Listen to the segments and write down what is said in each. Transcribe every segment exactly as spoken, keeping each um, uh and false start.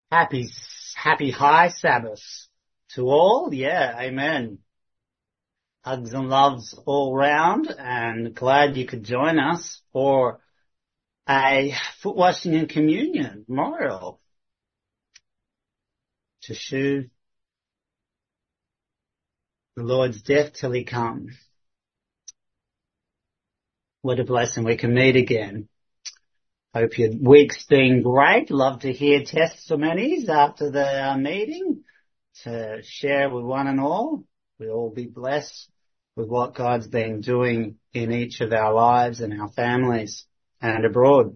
Happy, happy high Sabbath to all. Yeah, amen. Hugs and loves all round, and glad you could join us for a foot washing and communion memorial to shew the Lord's death till he come. What a blessing we can meet again. Hope your week's been great. Love to hear testimonies after the uh, meeting to share with one and all. We'll all be blessed with what God's been doing in each of our lives and our families and abroad.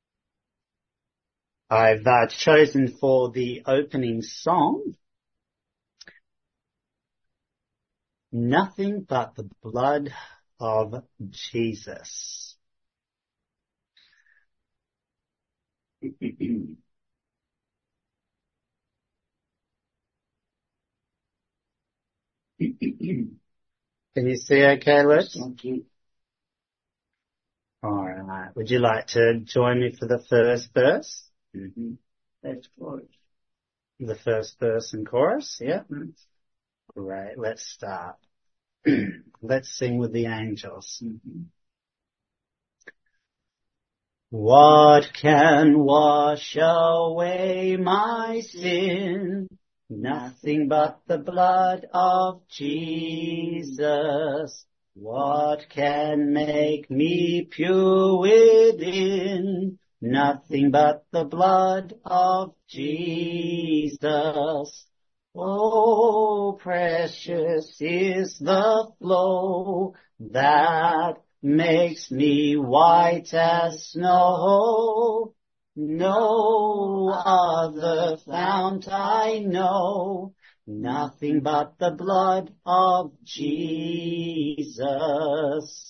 I've uh, chosen for the opening song, Nothing But the Blood of Jesus. Can you see okay, Liz? Thank you. All right. Would you like to join me for the first verse? Mm-hmm. That's good. The first verse and chorus, yeah? Mm-hmm. Great. Let's start. Let's sing with the angels. Mm-hmm. What can wash away my sin? Nothing but the blood of Jesus. What can make me pure within? Nothing but the blood of Jesus. Oh, precious is the flow that makes me white as snow. No other fount I know, nothing but the blood of Jesus.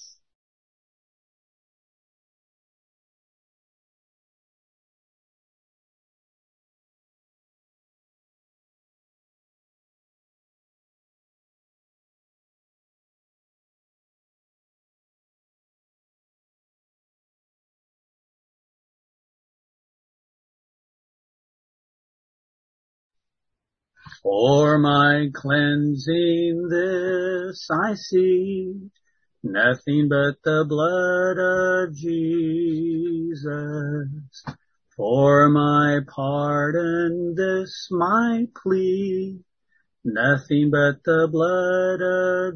For my cleansing this I see, nothing but the blood of Jesus. For my pardon this my plea, nothing but the blood of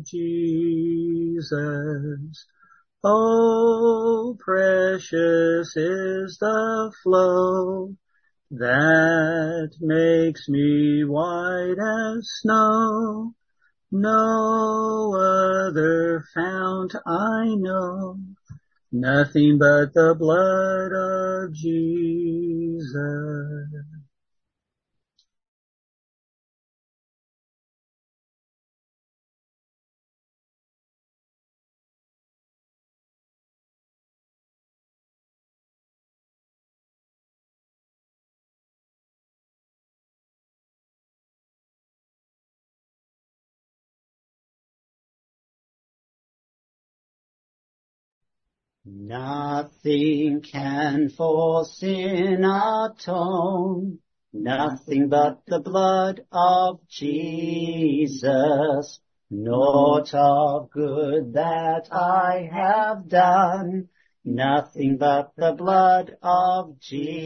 Jesus. Oh, precious is the flow that makes me white as snow. No other fount I know, nothing but the blood of Jesus. Nothing can for sin atone, nothing but the blood of Jesus. Naught of good that I have done, nothing but the blood of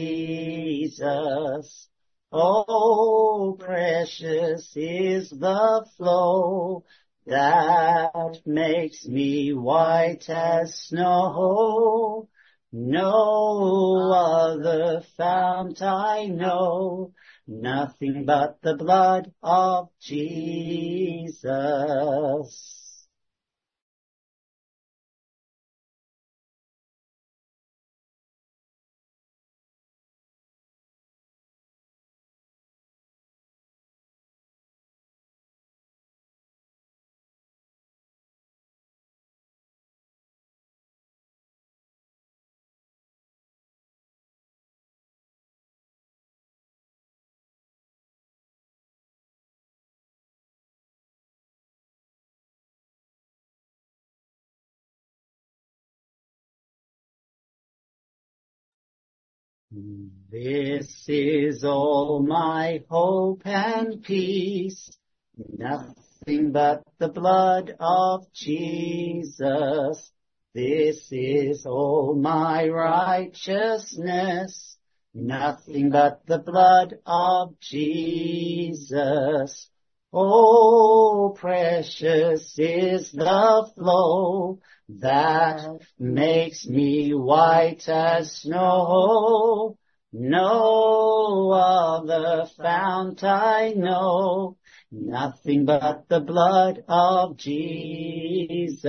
Jesus. Oh, precious is the flow that makes me white as snow. No other fount I know, nothing but the blood of Jesus. This is all my hope and peace, nothing but the blood of Jesus. This is all my righteousness, nothing but the blood of Jesus. Oh, precious is the flow that makes me white as snow. No other fount I know, nothing but the blood of Jesus.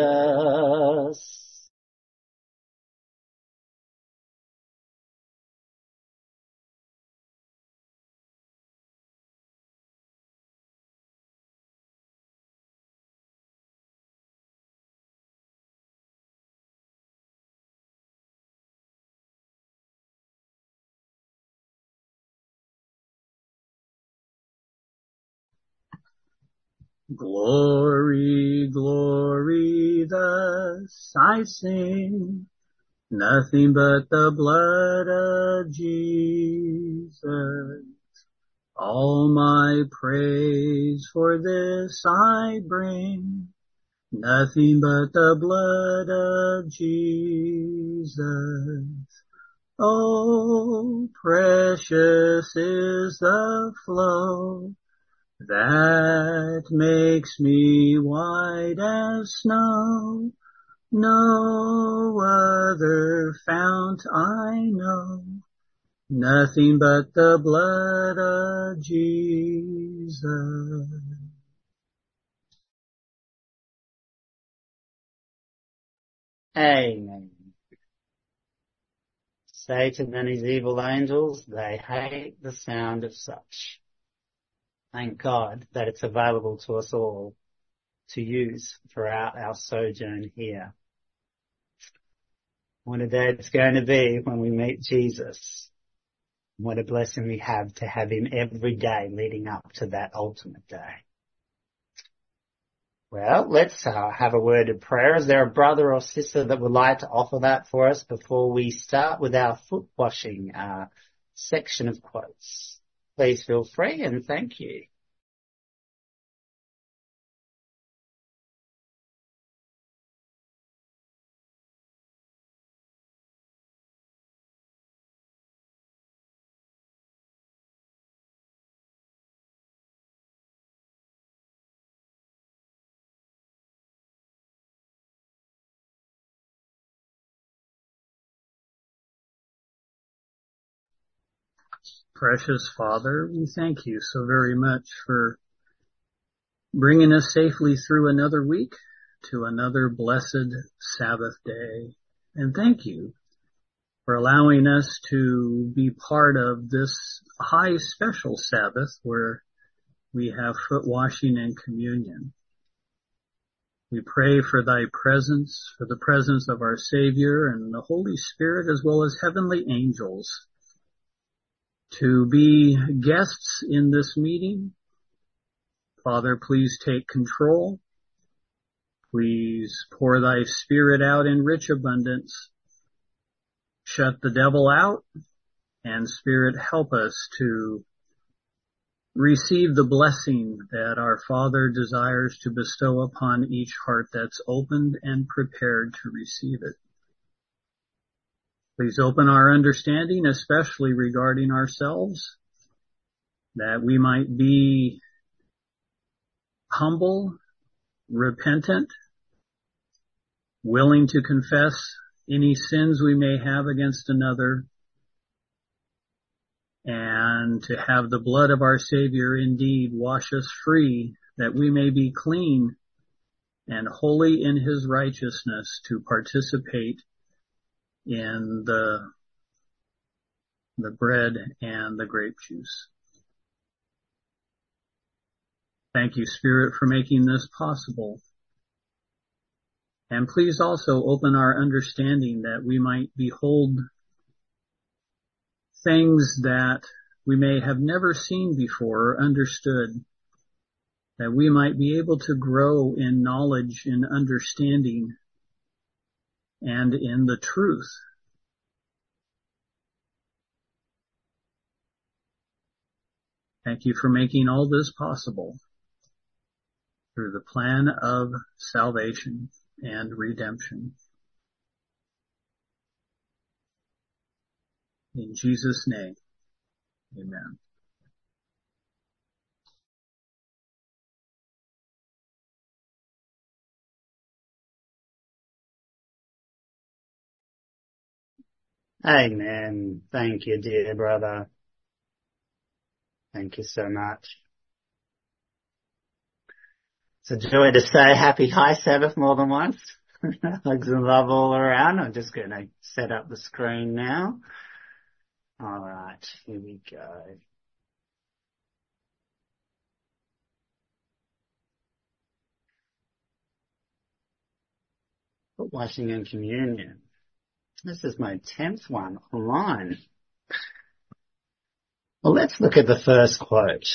Glory, glory, thus I sing, nothing but the blood of Jesus. All my praise for this I bring, nothing but the blood of Jesus. Oh, precious is the flow that makes me white as snow. No other fount I know, nothing but the blood of Jesus. Amen. Satan and his evil angels, they hate the sound of such. Thank God that it's available to us all to use throughout our sojourn here. What a day it's going to be when we meet Jesus. What a blessing we have to have him every day leading up to that ultimate day. Well, let's uh, have a word of prayer. Is there a brother or sister that would like to offer that for us before we start with our foot washing uh, section of quotes? Please feel free and thank you. Precious Father, we thank you so very much for bringing us safely through another week to another blessed Sabbath day. And thank you for allowing us to be part of this high special Sabbath where we have foot washing and communion. We pray for thy presence, for the presence of our Savior and the Holy Spirit, as well as heavenly angels, to be guests in this meeting. Father, please take control. Please pour thy Spirit out in rich abundance. Shut the devil out, and Spirit, help us to receive the blessing that our Father desires to bestow upon each heart that's opened and prepared to receive it. Please open our understanding, especially regarding ourselves, that we might be humble, repentant, willing to confess any sins we may have against another, and to have the blood of our Savior indeed wash us free, that we may be clean and holy in his righteousness to participate in the, the bread and the grape juice. Thank you, Spirit, for making this possible. And please also open our understanding that we might behold things that we may have never seen before or understood, that we might be able to grow in knowledge and understanding and in the truth Thank you for making all this possible through the plan of salvation and redemption. In Jesus' name, amen. Amen. Thank you, dear brother. Thank you so much. It's a joy to say happy high Sabbath more than once. Hugs and love all around. I'm just going to set up the screen now. All right, here we go. Foot washing and communion. This is my tenth one online. Well, let's look at the first quote.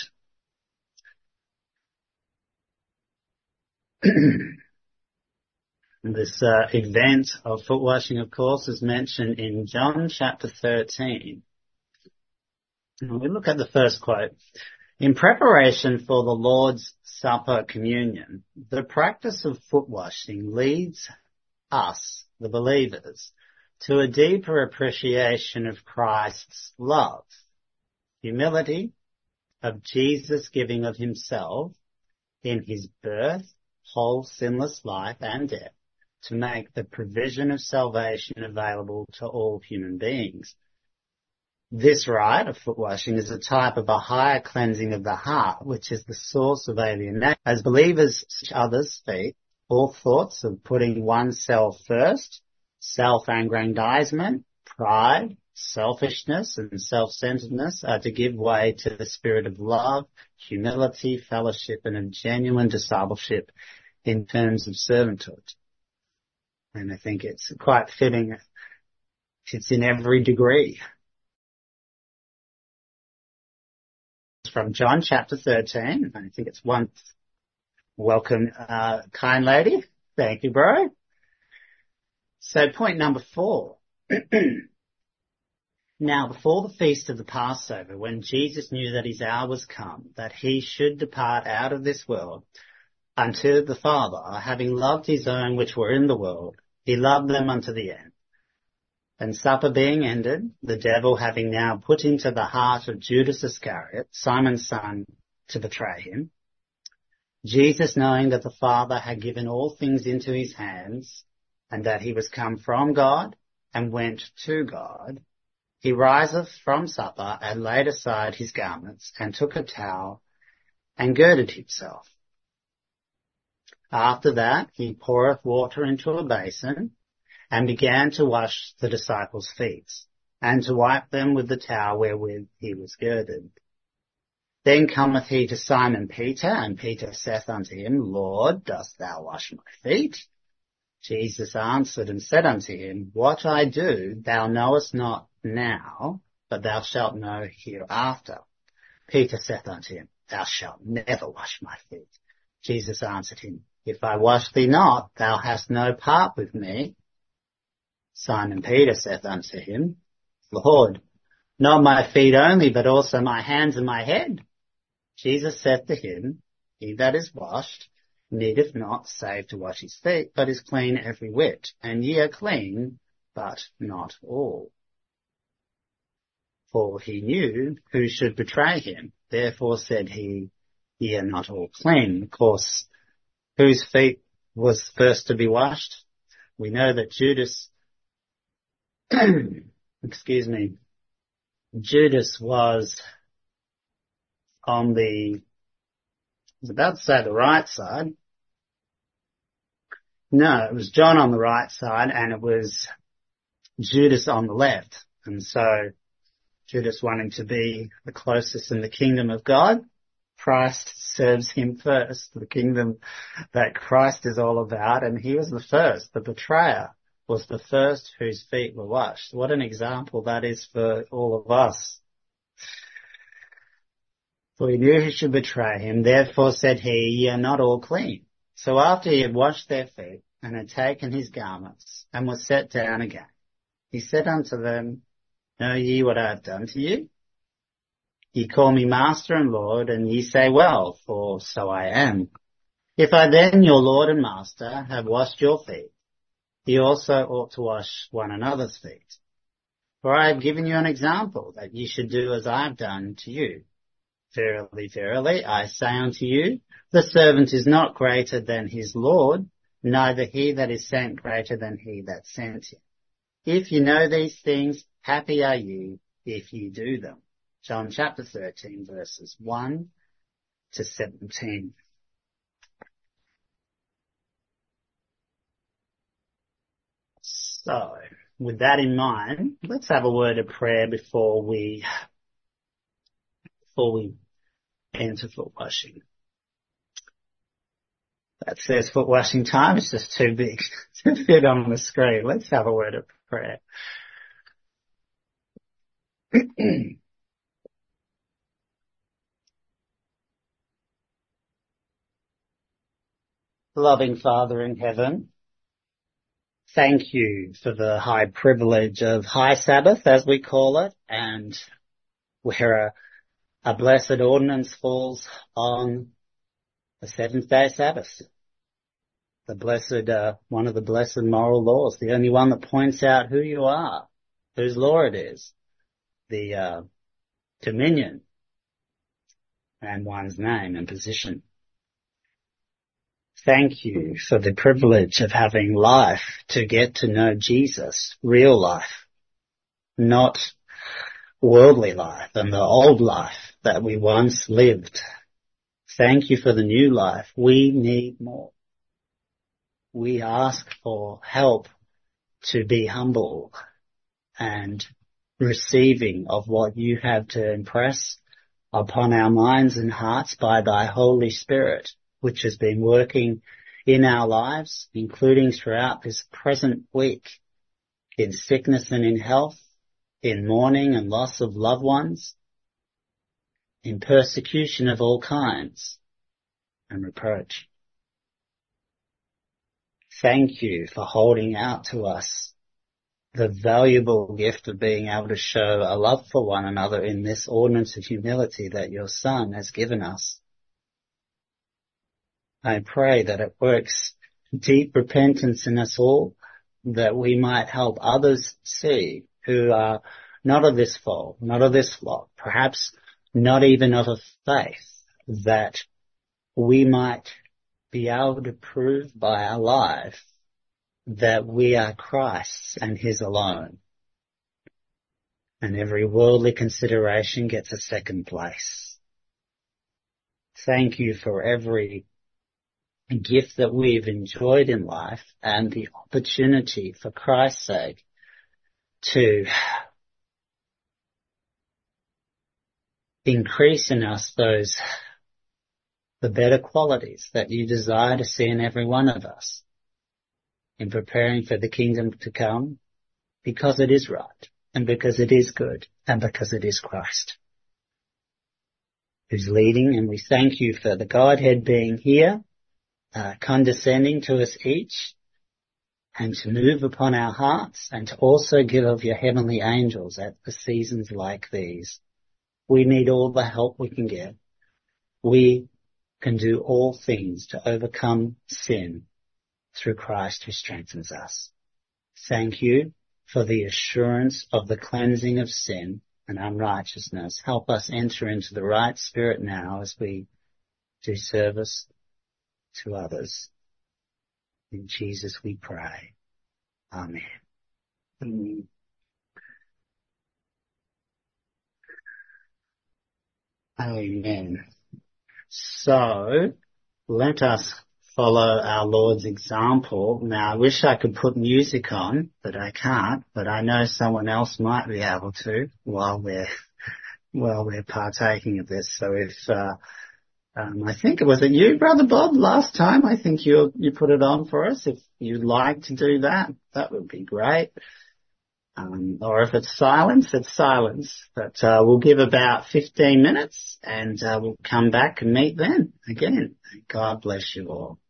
This uh, event of foot washing, of course, is mentioned in John chapter thirteen. And we look at the first quote. In preparation for the Lord's Supper communion, the practice of foot washing leads us, the believers, to a deeper appreciation of Christ's love, humility, of Jesus' giving of himself in his birth, whole sinless life and death, to make the provision of salvation available to all human beings. This rite of foot washing is a type of a higher cleansing of the heart, which is the source of alienation. As believers wash others' feet, all thoughts of putting oneself first, self-aggrandizement, pride, selfishness, and self-centeredness are to give way to the spirit of love, humility, fellowship, and of genuine discipleship in terms of servanthood. And I think it's quite fitting. It's in every degree. From John chapter thirteen. I think it's one. Welcome, uh, kind lady. Thank you, bro. So point number four. Now, before the feast of the Passover, when Jesus knew that his hour was come, that he should depart out of this world unto the Father, having loved his own which were in the world, he loved them unto the end. And supper being ended, the devil having now put into the heart of Judas Iscariot, Simon's son, to betray him, Jesus, knowing that the Father had given all things into his hands, and that he was come from God and went to God, he riseth from supper and laid aside his garments and took a towel and girded himself. After that he poureth water into a basin and began to wash the disciples' feet, and to wipe them with the towel wherewith he was girded. Then cometh he to Simon Peter, and Peter saith unto him, Lord, dost thou wash my feet? Jesus answered and said unto him, What I do thou knowest not now, but thou shalt know hereafter. Peter saith unto him, Thou shalt never wash my feet. Jesus answered him, If I wash thee not, thou hast no part with me. Simon Peter saith unto him, Lord, not my feet only, but also my hands and my head. Jesus said to him, He that is washed needeth not save to wash his feet, but is clean every whit. And ye are clean, but not all. For he knew who should betray him. Therefore said he, Ye are not all clean. Of course, whose feet was first to be washed? We know that Judas excuse me, Judas was on the, I was about to say the right side. No, it was John on the right side and it was Judas on the left. And so Judas wanting to be the closest in the kingdom of God, Christ serves him first, the kingdom that Christ is all about, and he was the first, the betrayer was the first whose feet were washed. What an example that is for all of us. For he knew who should betray him, therefore said he, Ye are not all clean. So after he had washed their feet, and had taken his garments, and was set down again, he said unto them, Know ye what I have done to you? Ye call me Master and Lord, and ye say, well, for so I am. If I then, your Lord and Master, have washed your feet, ye also ought to wash one another's feet. For I have given you an example, that ye should do as I have done to you. Verily, verily, I say unto you, the servant is not greater than his Lord, neither he that is sent greater than he that sent him. If you know these things, happy are you if you do them. John chapter thirteen, verses one to seventeen. So, with that in mind, let's have a word of prayer before we, before we enter foot washing. That says foot washing time. It's just too big to fit on the screen. Let's have a word of prayer. Loving Father in heaven, thank you for the high privilege of High Sabbath, as we call it, and where a, a blessed ordinance falls on the seventh day Sabbath. The blessed, uh, one of the blessed moral laws, the only one that points out who you are, whose law it is, the uh, dominion, and one's name and position. Thank you for the privilege of having life to get to know Jesus, real life, not worldly life and the old life that we once lived. Thank you for the new life. We need more. We ask for help to be humble and receiving of what you have to impress upon our minds and hearts by thy Holy Spirit, which has been working in our lives, including throughout this present week, in sickness and in health, in mourning and loss of loved ones, in persecution of all kinds, and reproach. Thank you for holding out to us the valuable gift of being able to show a love for one another in this ordinance of humility that your Son has given us. I pray that it works deep repentance in us all, that we might help others see who are not of this fold, not of this flock, perhaps not even of a faith, that we might be able to prove by our life that we are Christ's and his alone. And every worldly consideration gets a second place. Thank you for every gift that we've enjoyed in life and the opportunity, for Christ's sake, to increase in us those, the better qualities that you desire to see in every one of us in preparing for the kingdom to come, because it is right and because it is good and because it is Christ who's leading. And we thank you for the Godhead being here, Uh, condescending to us each, and to move upon our hearts, and to also give of your heavenly angels at the seasons like these. We need all the help we can get. We can do all things to overcome sin through Christ who strengthens us. Thank you for the assurance of the cleansing of sin and unrighteousness. Help us enter into the right spirit now as we do service to others. In Jesus we pray. Amen. Amen. Amen. So, let us follow our Lord's example. Now, I wish I could put music on, but I can't, but I know someone else might be able to while we're, while we're partaking of this. So if, uh, Um, I think it was it you, Brother Bob, last time. I think you you put it on for us. If you'd like to do that, that would be great. Um, or if it's silence, it's silence. But uh, we'll give about fifteen minutes, and uh, we'll come back and meet then again. God bless you all.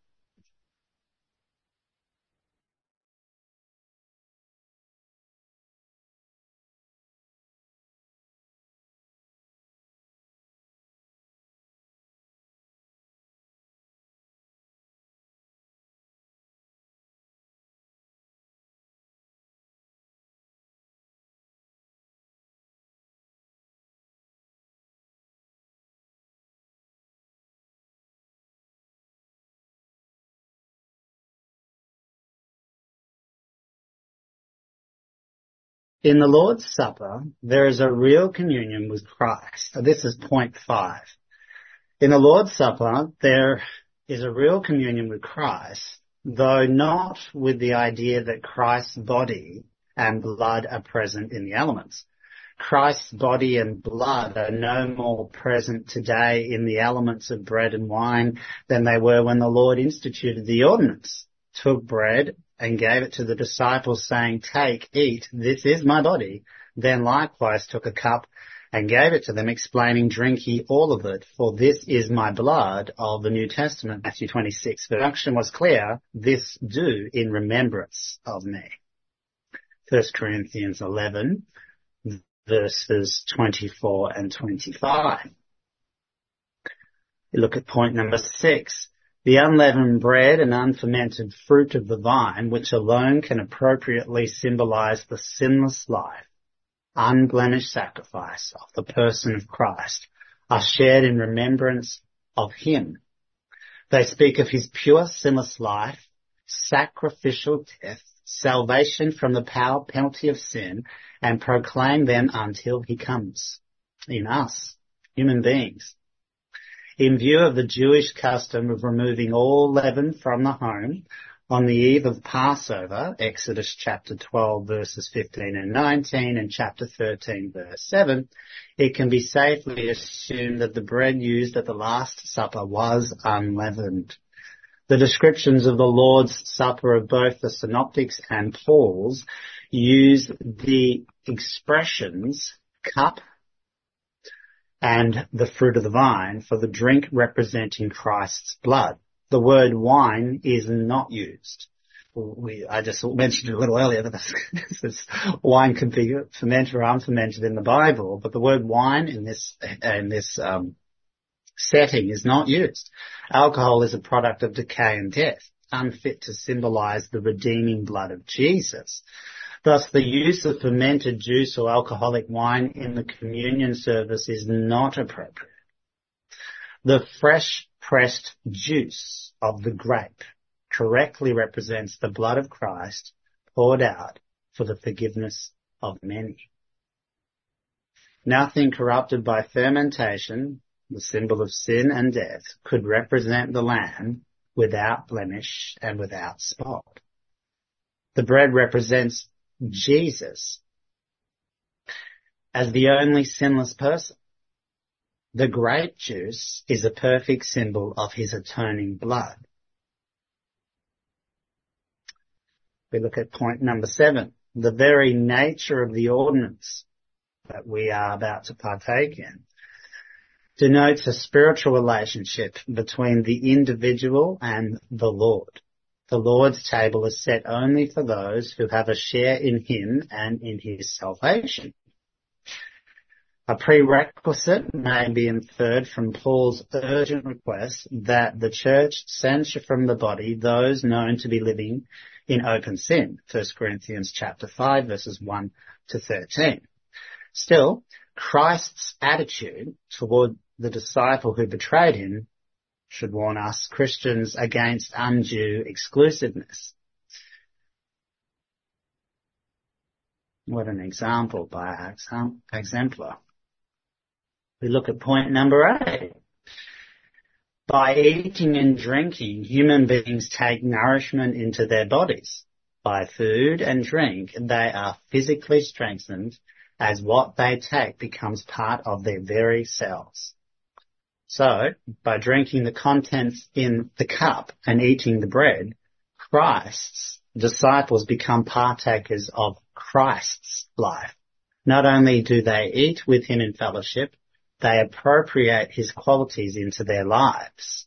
In the Lord's Supper, there is a real communion with Christ. This is point five. In the Lord's Supper, there is a real communion with Christ, though not with the idea that Christ's body and blood are present in the elements. Christ's body and blood are no more present today in the elements of bread and wine than they were when the Lord instituted the ordinance, took bread and gave it to the disciples, saying, "Take, eat, this is my body." Then likewise took a cup and gave it to them, explaining, "Drink ye all of it, for this is my blood of the New Testament." Matthew twenty-six. The instruction was clear, "This do in remembrance of me." First Corinthians eleven, verses twenty-four and twenty-five. You look at point number six. The unleavened bread and unfermented fruit of the vine, which alone can appropriately symbolize the sinless life, unblemished sacrifice of the person of Christ, are shared in remembrance of him. They speak of his pure sinless life, sacrificial death, salvation from the power penalty of sin, and proclaim them until he comes in us, human beings. In view of the Jewish custom of removing all leaven from the home on the eve of Passover, Exodus chapter twelve verses fifteen and nineteen and chapter thirteen verse seven, it can be safely assumed that the bread used at the Last Supper was unleavened. The descriptions of the Lord's Supper of both the Synoptics and Paul's use the expressions cup and the fruit of the vine for the drink representing Christ's blood. The word wine is not used. We, I just mentioned it a little earlier that this, this wine can be fermented or unfermented in the Bible, but the word wine in this in this um, setting is not used. Alcohol is a product of decay and death, unfit to symbolize the redeeming blood of Jesus. Thus, the use of fermented juice or alcoholic wine in the communion service is not appropriate. The fresh pressed juice of the grape correctly represents the blood of Christ poured out for the forgiveness of many. Nothing corrupted by fermentation, the symbol of sin and death, could represent the Lamb without blemish and without spot. The bread represents Jesus as the only sinless person. The grape juice is a perfect symbol of his atoning blood. We look at point number seven. The very nature of the ordinance that we are about to partake in denotes a spiritual relationship between the individual and the Lord. The Lord's table is set only for those who have a share in him and in his salvation. A prerequisite may be inferred from Paul's urgent request that the church censure from the body those known to be living in open sin. First Corinthians chapter five, verses one to thirteen. Still, Christ's attitude toward the disciple who betrayed him should warn us Christians against undue exclusiveness. What an example by exemplar. We look at point number eight. By eating and drinking, human beings take nourishment into their bodies. By food and drink, they are physically strengthened as what they take becomes part of their very cells. So, by drinking the contents in the cup and eating the bread, Christ's disciples become partakers of Christ's life. Not only do they eat with him in fellowship, they appropriate his qualities into their lives.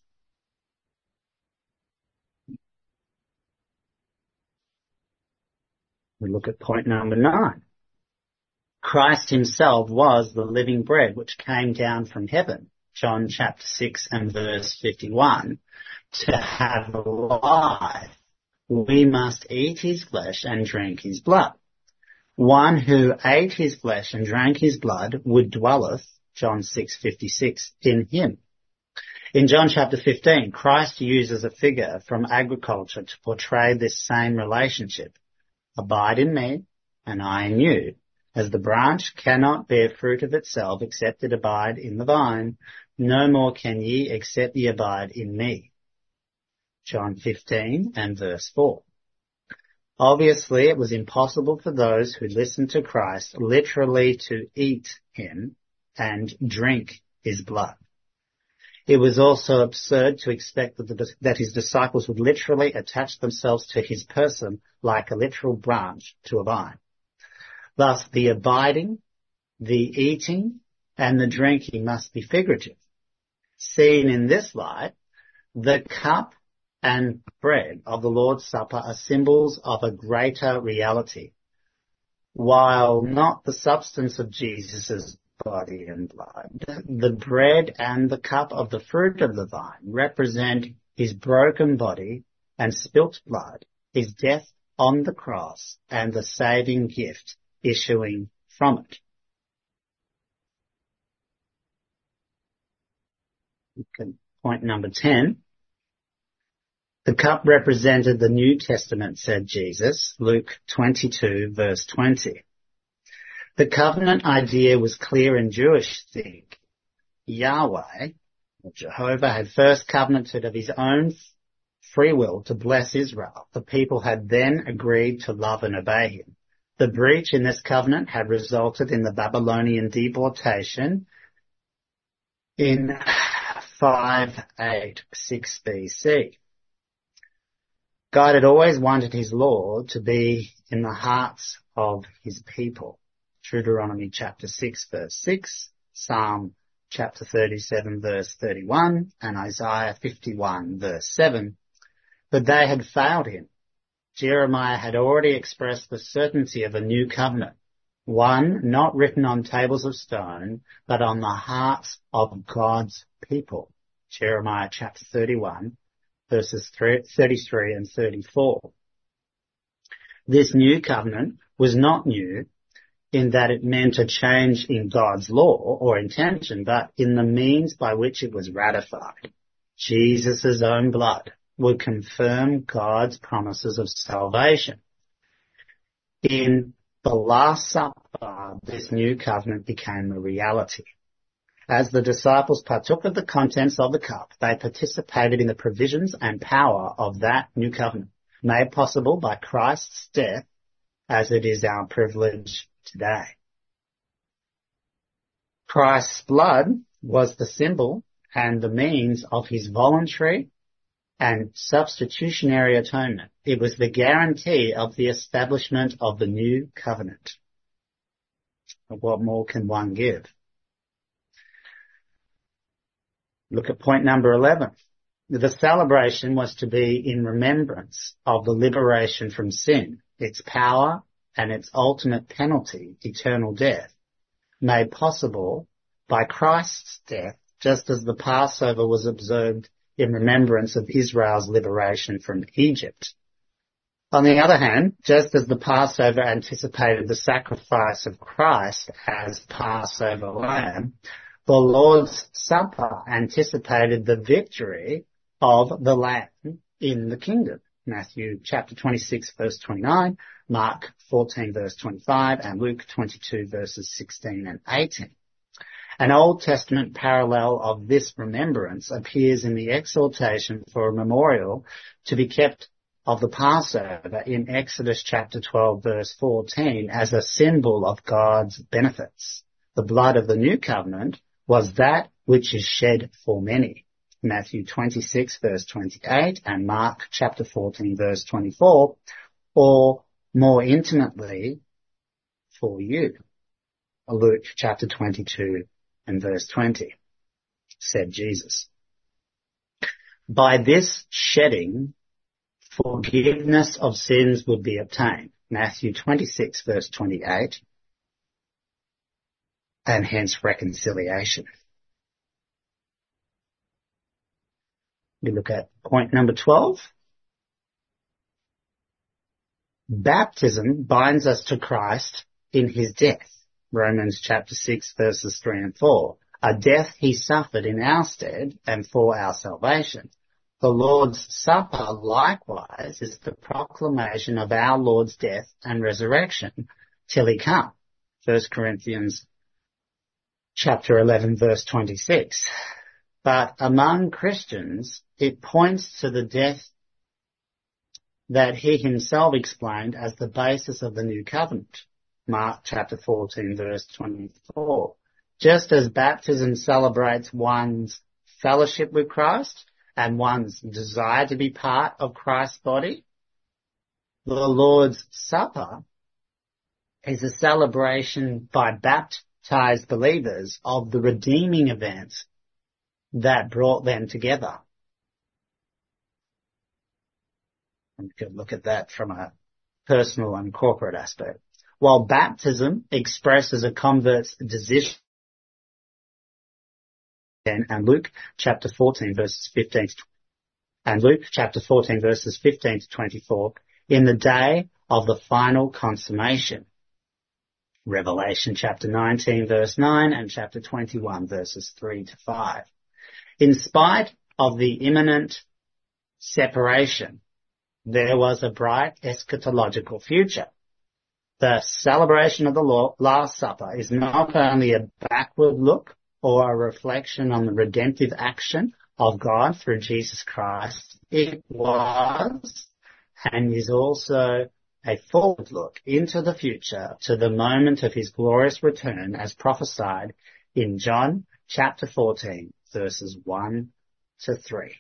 We look at point number nine. Christ himself was the living bread which came down from heaven. John chapter six and verse fifty-one. To have life, we must eat his flesh and drink his blood. One who ate his flesh and drank his blood would dwelleth, John six fifty-six, in him. In John chapter fifteen, Christ uses a figure from agriculture to portray this same relationship. Abide in me, and I in you. As the branch cannot bear fruit of itself except it abide in the vine, no more can ye except ye abide in me. John fifteen and verse four. Obviously, it was impossible for those who listened to Christ literally to eat him and drink his blood. It was also absurd to expect that, the, that his disciples would literally attach themselves to his person like a literal branch to a vine. Thus, the abiding, the eating, and the drinking must be figurative. Seen in this light, the cup and bread of the Lord's Supper are symbols of a greater reality. While not the substance of Jesus' body and blood, the bread and the cup of the fruit of the vine represent his broken body and spilt blood, his death on the cross, and the saving gift issuing from it. Okay, point number ten. The cup represented the New Testament, said Jesus, Luke twenty-two, verse twenty. The covenant idea was clear in Jewish thinking. Yahweh, or Jehovah, had first covenanted of his own free will to bless Israel. The people had then agreed to love and obey him. The breach in this covenant had resulted in the Babylonian deportation in five eighty-six B C. God had always wanted his law to be in the hearts of his people. Deuteronomy chapter six, verse six, Psalm chapter thirty-seven, verse thirty-one, and Isaiah fifty-one, verse seven. But they had failed him. Jeremiah had already expressed the certainty of a new covenant, one not written on tables of stone, but on the hearts of God's people. Jeremiah chapter thirty-one, verses thirty-three and thirty-four. This new covenant was not new in that it meant a change in God's law or intention, but in the means by which it was ratified. Jesus' own blood would confirm God's promises of salvation. In the Last Supper, this new covenant became a reality. As the disciples partook of the contents of the cup, they participated in the provisions and power of that new covenant, made possible by Christ's death, as it is our privilege today. Christ's blood was the symbol and the means of his voluntary and substitutionary atonement. It was the guarantee of the establishment of the new covenant. What more can one give? Look at point number eleven. The celebration was to be in remembrance of the liberation from sin, its power and its ultimate penalty, eternal death, made possible by Christ's death, just as the Passover was observed in remembrance of Israel's liberation from Egypt. On the other hand, just as the Passover anticipated the sacrifice of Christ as Passover lamb, the Lord's Supper anticipated the victory of the Lamb in the kingdom. Matthew chapter twenty-six, verse twenty-nine, Mark fourteen, verse twenty-five, and Luke twenty-two, verses sixteen and eighteen. An Old Testament parallel of this remembrance appears in the exhortation for a memorial to be kept of the Passover in Exodus chapter twelve, verse fourteen, as a symbol of God's benefits. The blood of the new covenant was that which is shed for many. Matthew twenty-six, verse twenty-eight, and Mark chapter fourteen, verse twenty-four, or more intimately, for you. Luke chapter twenty-two and verse twenty, said Jesus. By this shedding, forgiveness of sins would be obtained. Matthew twenty-six, verse twenty-eight, and hence reconciliation. We look at point number twelve. Baptism binds us to Christ in his death. Romans chapter six, verses three and four. A death he suffered in our stead and for our salvation. The Lord's Supper, likewise, is the proclamation of our Lord's death and resurrection till he come. First Corinthians chapter eleven, verse twenty-six. But among Christians, it points to the death that he himself explained as the basis of the new covenant. Mark chapter fourteen, verse twenty-four. Just as baptism celebrates one's fellowship with Christ and one's desire to be part of Christ's body, the Lord's Supper is a celebration by baptized believers of the redeeming events that brought them together. And we could look at that from a personal and corporate aspect. While baptism expresses a convert's decision, and Luke chapter fourteen verses fifteen to and Luke chapter fourteen verses fifteen to twenty-four, in the day of the final consummation. Revelation chapter nineteen verse nine and chapter twenty-one verses three to five. In spite of the imminent separation, there was a bright eschatological future. The celebration of the Last Supper is not only a backward look or a reflection on the redemptive action of God through Jesus Christ. It was and is also a forward look into the future to the moment of his glorious return as prophesied in John chapter fourteen, verses one to three.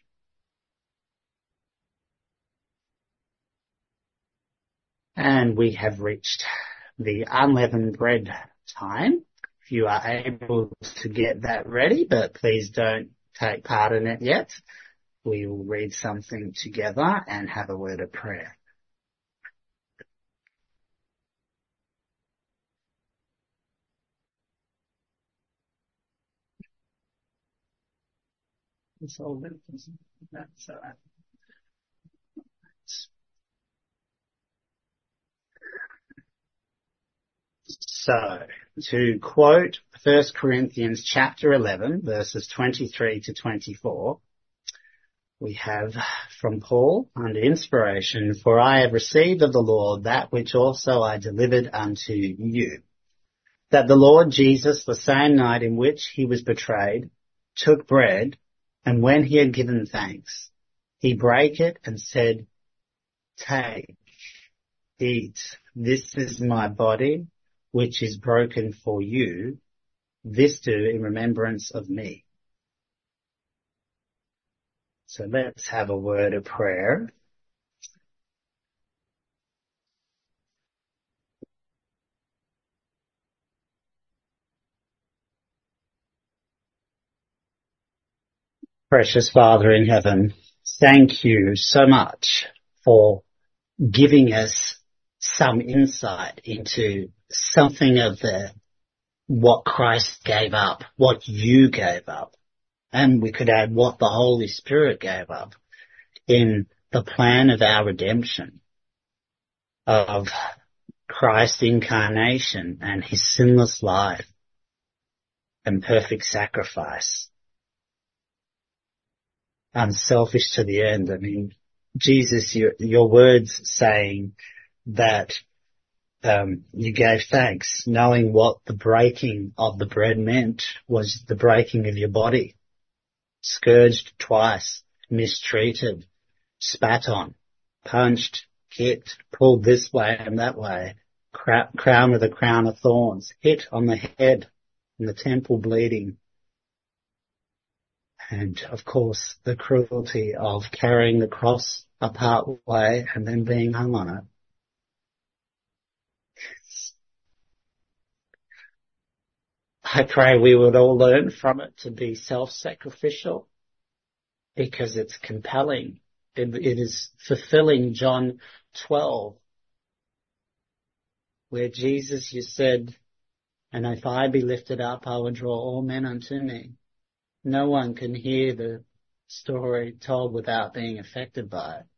And we have reached the unleavened bread time. If you are able to get that ready, but please don't take part in it yet. We will read something together and have a word of prayer. It's all good. That's all right. So, to quote First Corinthians chapter eleven, verses twenty-three to twenty-four, we have from Paul under inspiration, "For I have received of the Lord that which also I delivered unto you, that the Lord Jesus, the same night in which he was betrayed, took bread, and when he had given thanks, he brake it and said, Take, eat, this is my body, which is broken for you. This do in remembrance of me." So let's have a word of prayer. Precious Father in heaven, thank you so much for giving us some insight into something of the what Christ gave up, what you gave up, and we could add what the Holy Spirit gave up in the plan of our redemption, of Christ's incarnation and his sinless life and perfect sacrifice. Unselfish to the end. I mean, Jesus, your, your words saying that um, you gave thanks, knowing what the breaking of the bread meant was the breaking of your body. Scourged twice, mistreated, spat on, punched, kicked, pulled this way and that way, crowned with a crown of thorns, hit on the head, and the temple bleeding. And, of course, the cruelty of carrying the cross a part way and then being hung on it. I pray we would all learn from it to be self-sacrificial because it's compelling. It, it is fulfilling John twelve, where Jesus, you said, "And if I be lifted up, I will draw all men unto me." No one can hear the story told without being affected by it.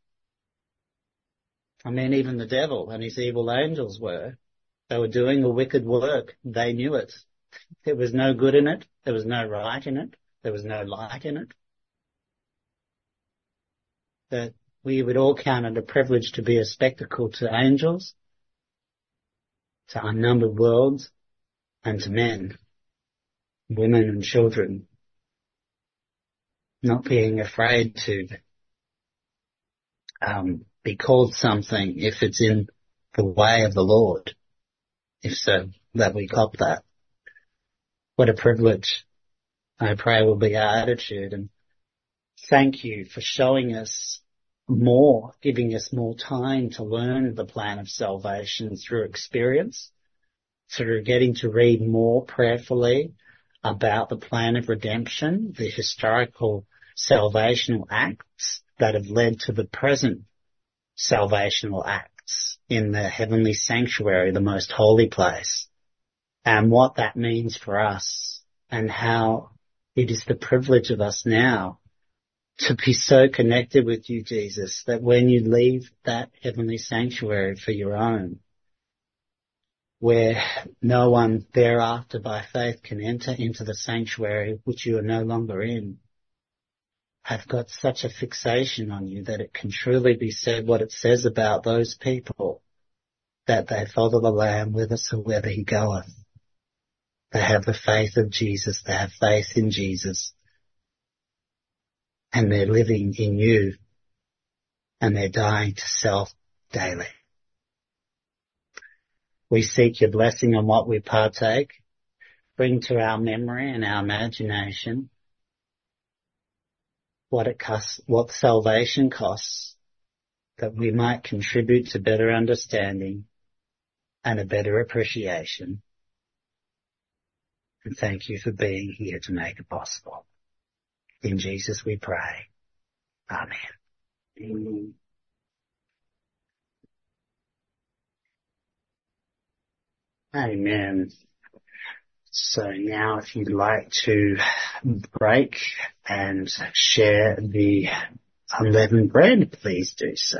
I mean, even the devil and his evil angels were. They were doing a wicked work. They knew it. There was no good in it. There was no right in it. There was no light in it. That we would all count it a privilege to be a spectacle to angels, to unnumbered worlds, and to men, women and children, not being afraid to um, be called something if it's in the way of the Lord. If so, that we cop that. What a privilege, I pray, will be our attitude. And thank you for showing us more, giving us more time to learn the plan of salvation through experience, through getting to read more prayerfully about the plan of redemption, the historical salvational acts that have led to the present salvational acts in the heavenly sanctuary, the most holy place, and what that means for us, and how it is the privilege of us now to be so connected with you, Jesus, that when you leave that heavenly sanctuary for your own, where no one thereafter by faith can enter into the sanctuary which you are no longer in, have got such a fixation on you that it can truly be said what it says about those people, that they follow the Lamb whithersoever he goeth. They have the faith of Jesus, they have faith in Jesus, and they're living in you, and they're dying to self daily. We seek your blessing on what we partake. Bring to our memory and our imagination what it costs, what salvation costs, that we might contribute to better understanding and a better appreciation. And thank you for being here to make it possible. In Jesus we pray. Amen. Amen. Amen. So now if you'd like to break and share the unleavened bread, please do so.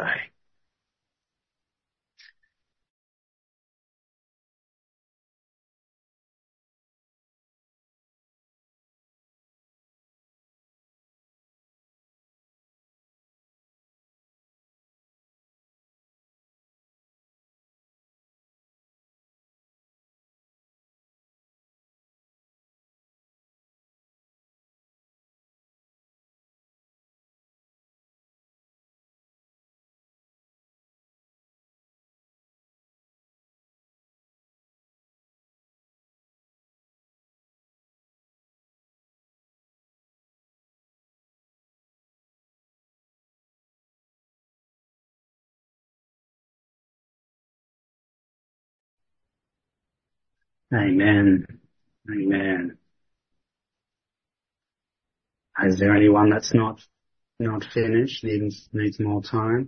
Amen. Amen. Is there anyone that's not not finished, needs needs more time?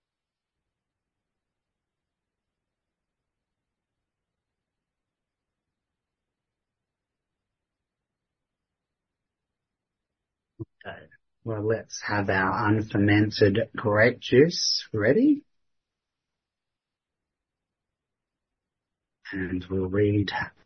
Okay. Well, let's have our unfermented grape juice ready. And we'll read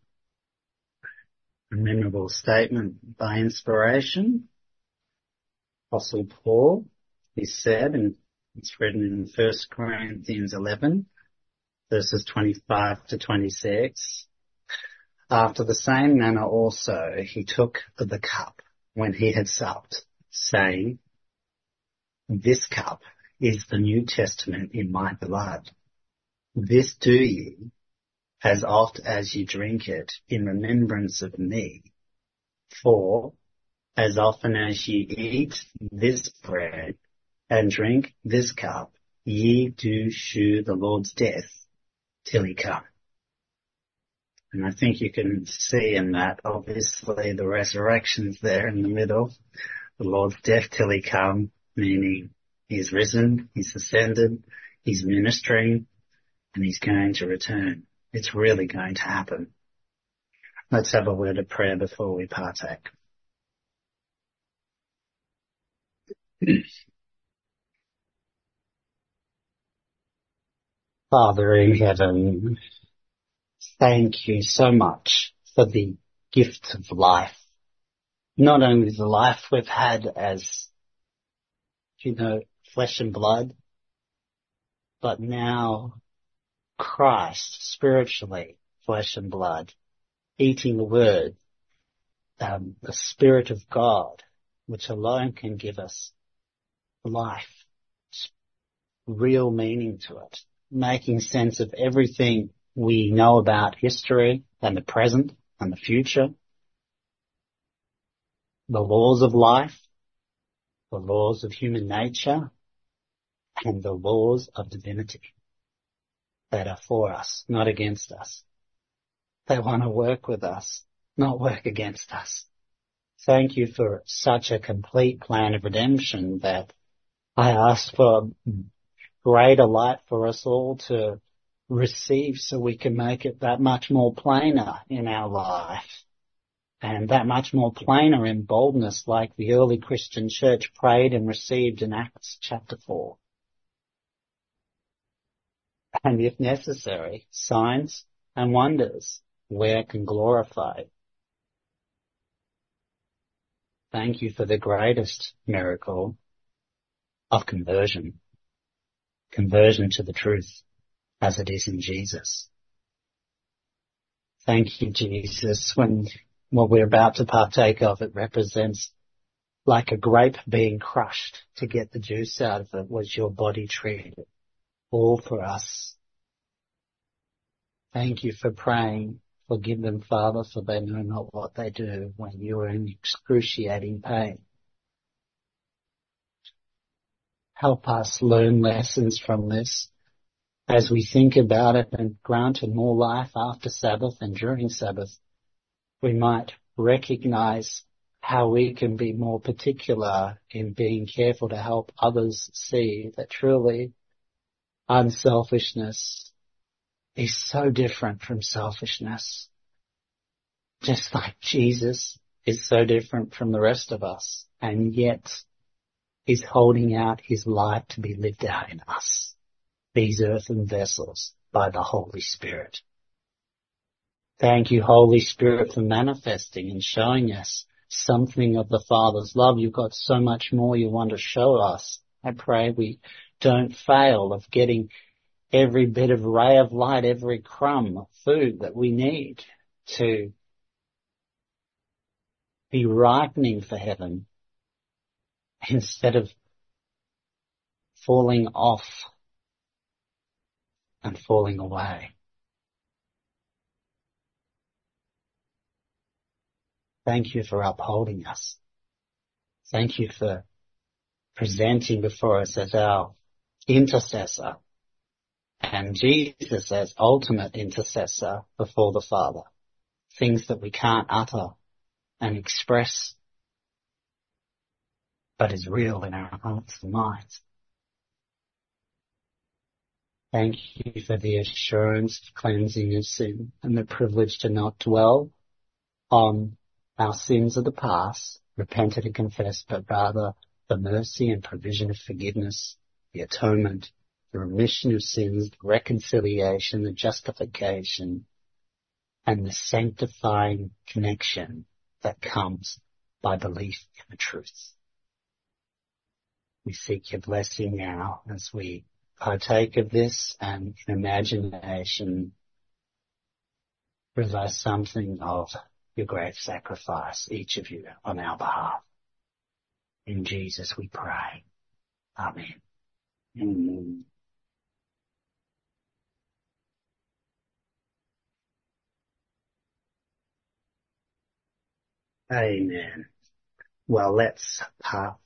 a memorable statement by inspiration. Apostle Paul, he said, and it's written in First Corinthians eleven, verses twenty-five to twenty-six. After the same manner also he took the cup when he had supped, saying, "This cup is the New Testament in my blood. This do ye, as oft as ye drink it, in remembrance of me. For as often as ye eat this bread and drink this cup, ye do shew the Lord's death till he come." And I think you can see in that, obviously, the resurrection's there in the middle. The Lord's death till he come, meaning he's risen, he's ascended, he's ministering, and he's going to return. It's really going to happen. Let's have a word of prayer before we partake. Father in heaven, thank you so much for the gift of life. Not only the life we've had as, you know, flesh and blood, but now Christ, spiritually, flesh and blood, eating the Word, um, the Spirit of God, which alone can give us life, real meaning to it, making sense of everything we know about history and the present and the future, the laws of life, the laws of human nature, and the laws of divinity that are for us, not against us. They want to work with us, not work against us. Thank you for such a complete plan of redemption that I ask for greater light for us all to receive so we can make it that much more plainer in our life and that much more plainer in boldness like the early Christian church prayed and received in Acts chapter four. And if necessary, signs and wonders where can glorify. Thank you for the greatest miracle of conversion. Conversion to the truth as it is in Jesus. Thank you, Jesus, when what we're about to partake of, it represents like a grape being crushed to get the juice out of it was your body treated, all for us. Thank you for praying. Forgive them, Father, for they know not what they do when you are in excruciating pain. Help us learn lessons from this as we think about it, and granted more life after Sabbath and during Sabbath, we might recognize how we can be more particular in being careful to help others see that truly unselfishness is so different from selfishness. Just like Jesus is so different from the rest of us, and yet is holding out his life to be lived out in us, these earthen vessels, by the Holy Spirit. Thank you, Holy Spirit, for manifesting and showing us something of the Father's love. You've got so much more you want to show us. I pray we don't fail of getting every bit of ray of light, every crumb of food that we need to be ripening for heaven instead of falling off and falling away. Thank you for upholding us. Thank you for presenting before us as our intercessor and Jesus as ultimate intercessor before the Father. Things that we can't utter and express, but is real in our hearts and minds. Thank you for the assurance of cleansing of sin and the privilege to not dwell on our sins of the past, repented and confessed, but rather the mercy and provision of forgiveness, the atonement, the remission of sins, the reconciliation, the justification, and the sanctifying connection that comes by belief in the truth. We seek your blessing now as we partake of this, and in imagination realize something of your great sacrifice, each of you, on our behalf. In Jesus we pray. Amen. Amen. Amen. Well, let's part.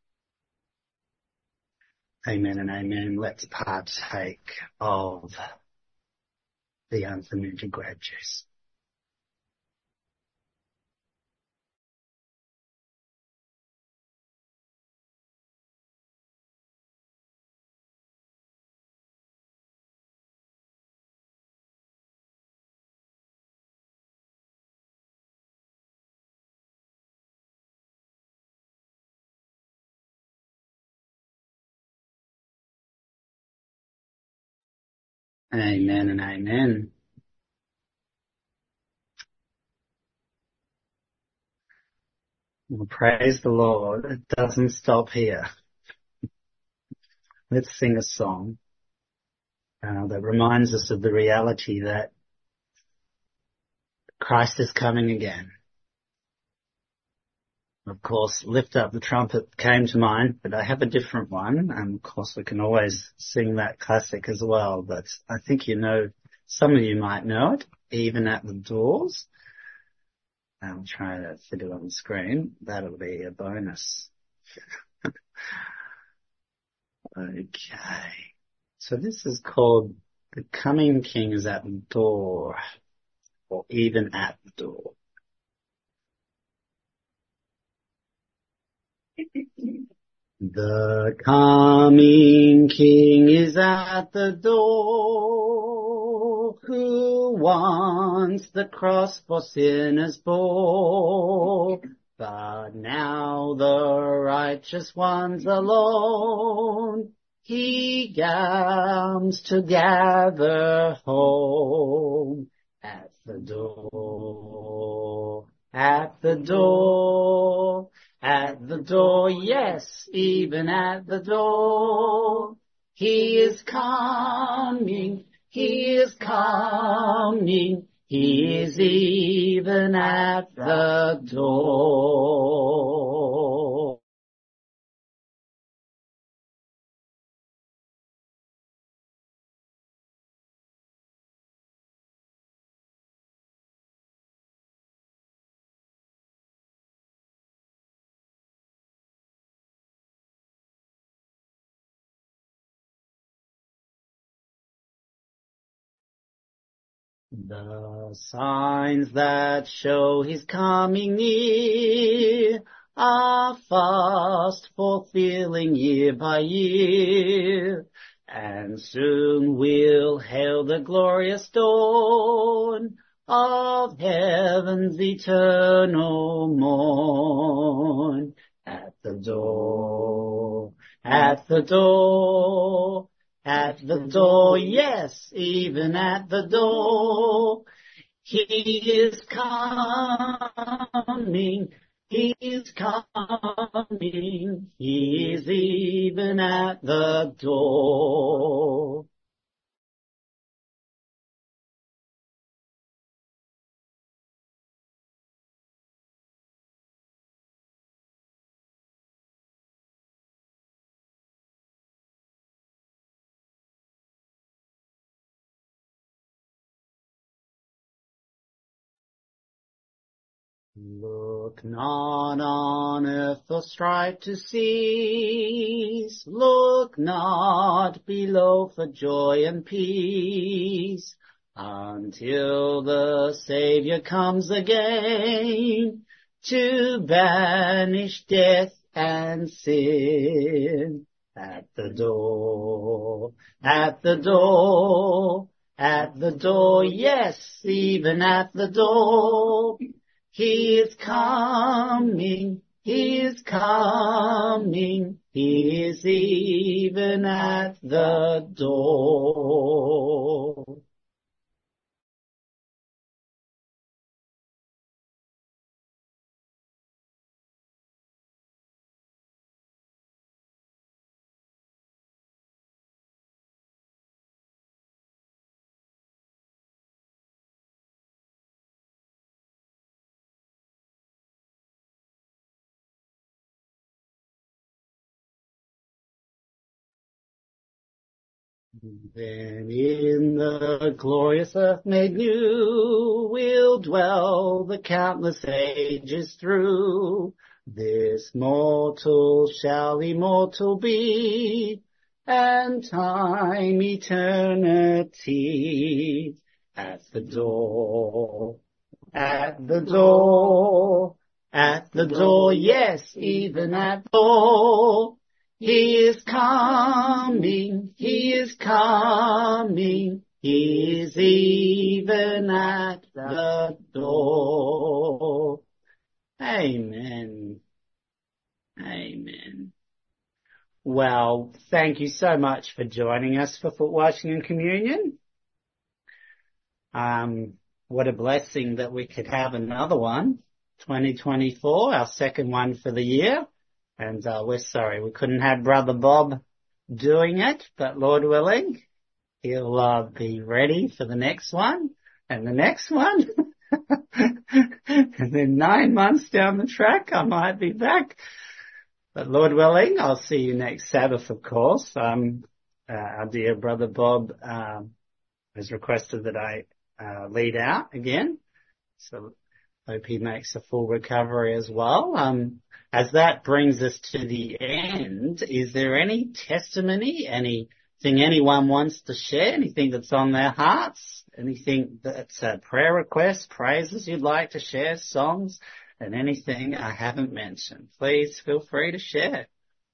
Amen and amen. Let's partake of the unfermented grape juice. Amen and amen. Well, praise the Lord. It doesn't stop here. Let's sing a song uh, that reminds us of the reality that Christ is coming again. Of course, Lift Up the Trumpet came to mind, but I have a different one. And of course, we can always sing that classic as well. But I think you know, some of you might know it, Even at the Doors. I'll try to fit it on the screen. That'll be a bonus. Okay. So this is called The Coming King is at the Door, or Even at the Door. The coming King is at the door, who once the cross for sinners bore. But now the righteous ones alone he comes to gather home. At the door, at the door, at the door, yes, even at the door. He is coming, he is coming, he is even at the door. The signs that show his coming near are fast fulfilling year by year, and soon we'll hail the glorious dawn of heaven's eternal morn. At the door, at the door, at the door, yes, even at the door, he is coming, he is coming, he is even at the door. Look not on earth for strife to cease, look not below for joy and peace, until the Saviour comes again to banish death and sin. At the door, at the door, at the door, yes, even at the door. He is coming, he is coming, he is even at the door. Then in the glorious earth made new, we'll dwell the countless ages through. This mortal shall immortal be, and time eternity. At the door, at the door, at the door, yes, even at the door. He is coming, he is coming, he is even at the door. Amen. Amen. Well, thank you so much for joining us for Foot Washing and Communion. Um, what a blessing that we could have another one, twenty twenty-four, our second one for the year. And uh, we're sorry we couldn't have Brother Bob doing it, but Lord willing, he'll uh, be ready for the next one and the next one. And then nine months down the track, I might be back. But Lord willing, I'll see you next Sabbath, of course. Um, uh, our dear brother Bob um, has requested that I uh, lead out again. So hope he makes a full recovery as well. Um, as that brings us to the end, is there any testimony, anything anyone wants to share, anything that's on their hearts, anything that's a prayer request, praises you'd like to share, songs, and anything I haven't mentioned? Please feel free to share.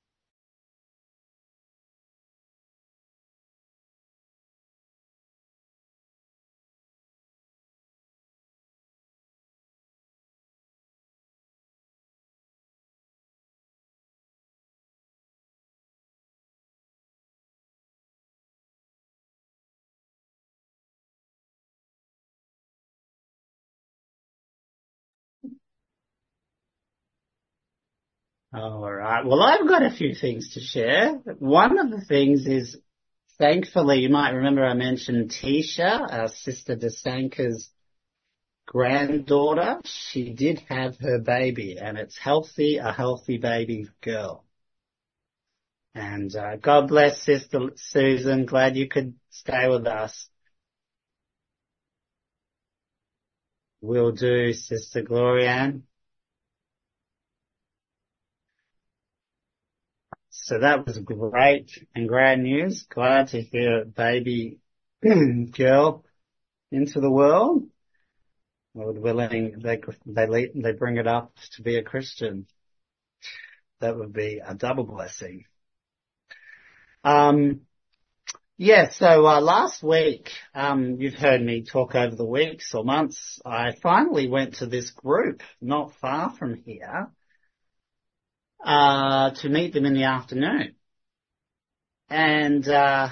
All right. Well, I've got a few things to share. One of the things is, thankfully, you might remember I mentioned Tisha, our sister Desanka's granddaughter. She did have her baby, and it's healthy, a healthy baby girl. And uh, God bless Sister Susan. Glad you could stay with us. Will do, Sister Glorianne. So that was great and grand news. Glad to hear a baby girl into the world. Lord willing, they, they, they bring it up to be a Christian. That would be a double blessing. Um, yeah, so uh, last week, um, you've heard me talk over the weeks or months. I finally went to this group not far from here uh, to meet them in the afternoon. And, uh,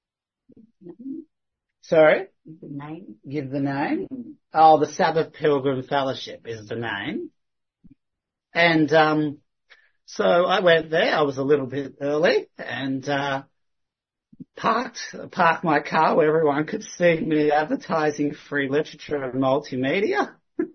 sorry? The name? Give the name. Oh, the Sabbath Pilgrim Fellowship is the name. And, um, so I went there. I was a little bit early and, uh, parked, parked my car where everyone could see me advertising free literature and multimedia.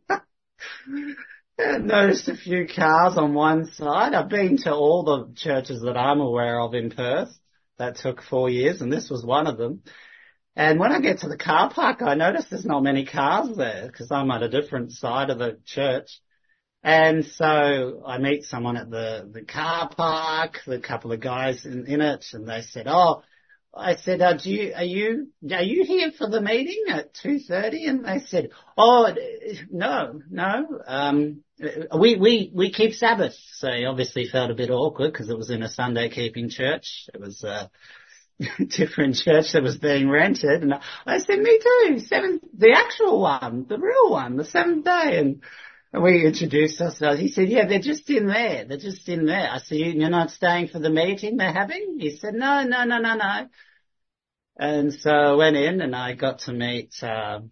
And noticed a few cars on one side. I've been to all the churches that I'm aware of in Perth. That took four years, and this was one of them. And when I get to the car park, I notice there's not many cars there because I'm at a different side of the church. And so I meet someone at the, the car park, a couple of guys in, in it, and they said, oh, I said, uh, do you, are you, are you here for the meeting at two thirty? And they said, oh, no, no, um, we, we, we keep Sabbath. So he obviously felt a bit awkward because it was in a Sunday keeping church. It was a different church that was being rented. And I said, me too, seventh, the actual one, the real one, the seventh day. And we introduced ourselves. He said, yeah, they're just in there. They're just in there. I said, you're not staying for the meeting they're having? He said, no, no, no, no, no. And so I went in and I got to meet, um,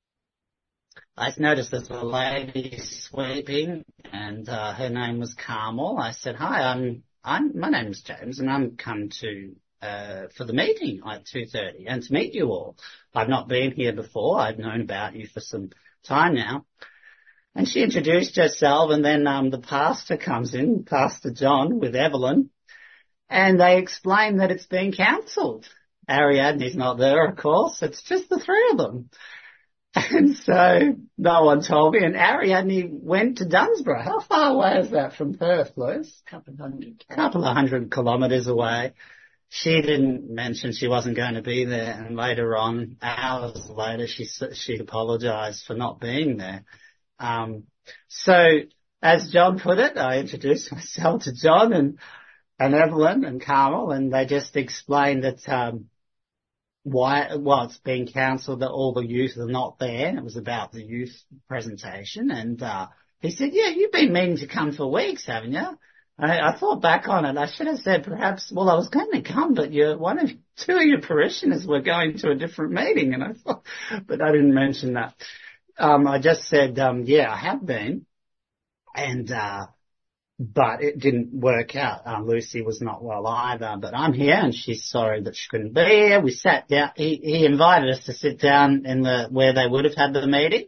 I noticed there's a lady sweeping and, uh, her name was Carmel. I said, hi, I'm, I'm, my name's James and I'm come to, uh, for the meeting at two thirty and to meet you all. I've not been here before. I've known about you for some time now. And she introduced herself, and then um, the pastor comes in, Pastor John, with Evelyn, and they explain that it's been cancelled. Ariadne's not there, of course. It's just the three of them. And so no one told me. And Ariadne went to Dunsborough. How far away is that from Perth, Liz? A couple of hundred. A couple of hundred kilometres away. She didn't mention she wasn't going to be there. And later on, hours later, she she apologised for not being there. Um, so as John put it, I introduced myself to John and, and Evelyn and Carmel, and they just explained that, um, why, well, it's been cancelled, that all the youth are not there. It was about the youth presentation. And, uh, he said, yeah, you've been meaning to come for weeks, haven't you? I, I thought back on it. I should have said perhaps, well, I was going to come, but you're, one of, two of your parishioners were going to a different meeting. And I thought, but I didn't mention that. Um, I just said, um, yeah, I have been, and, uh, but it didn't work out. Uh, Lucy was not well either, but I'm here and she's sorry that she couldn't be here. We sat down, he, he invited us to sit down in the, where they would have had the meeting,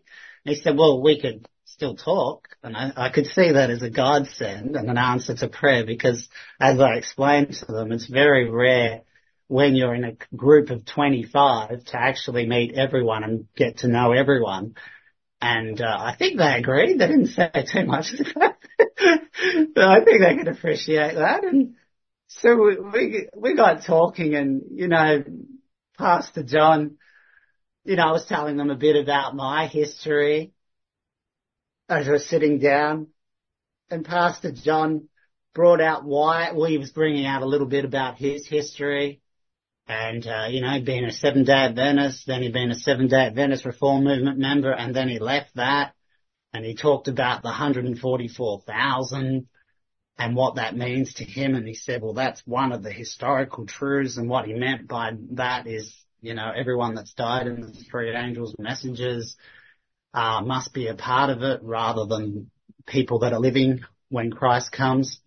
And he said, well, we could still talk. And I, I could see that as a godsend and an answer to prayer, because as I explained to them, it's very rare when you're in a group of twenty-five to actually meet everyone and get to know everyone. And uh, I think they agreed. They didn't say too much to that. But I think they could appreciate that. And so we, we, we got talking, and, you know, Pastor John, you know, I was telling them a bit about my history as we were sitting down, and Pastor John brought out why, well, he was bringing out a little bit about his history. And, uh, you know, being a Seventh-day Adventist, then he'd been a Seventh-day Adventist Reform Movement member, and then he left that. And he talked about the one hundred forty-four thousand and what that means to him. And he said, well, that's one of the historical truths. And what he meant by that is, you know, everyone that's died in the three angels' messengers uh, must be a part of it, rather than people that are living when Christ comes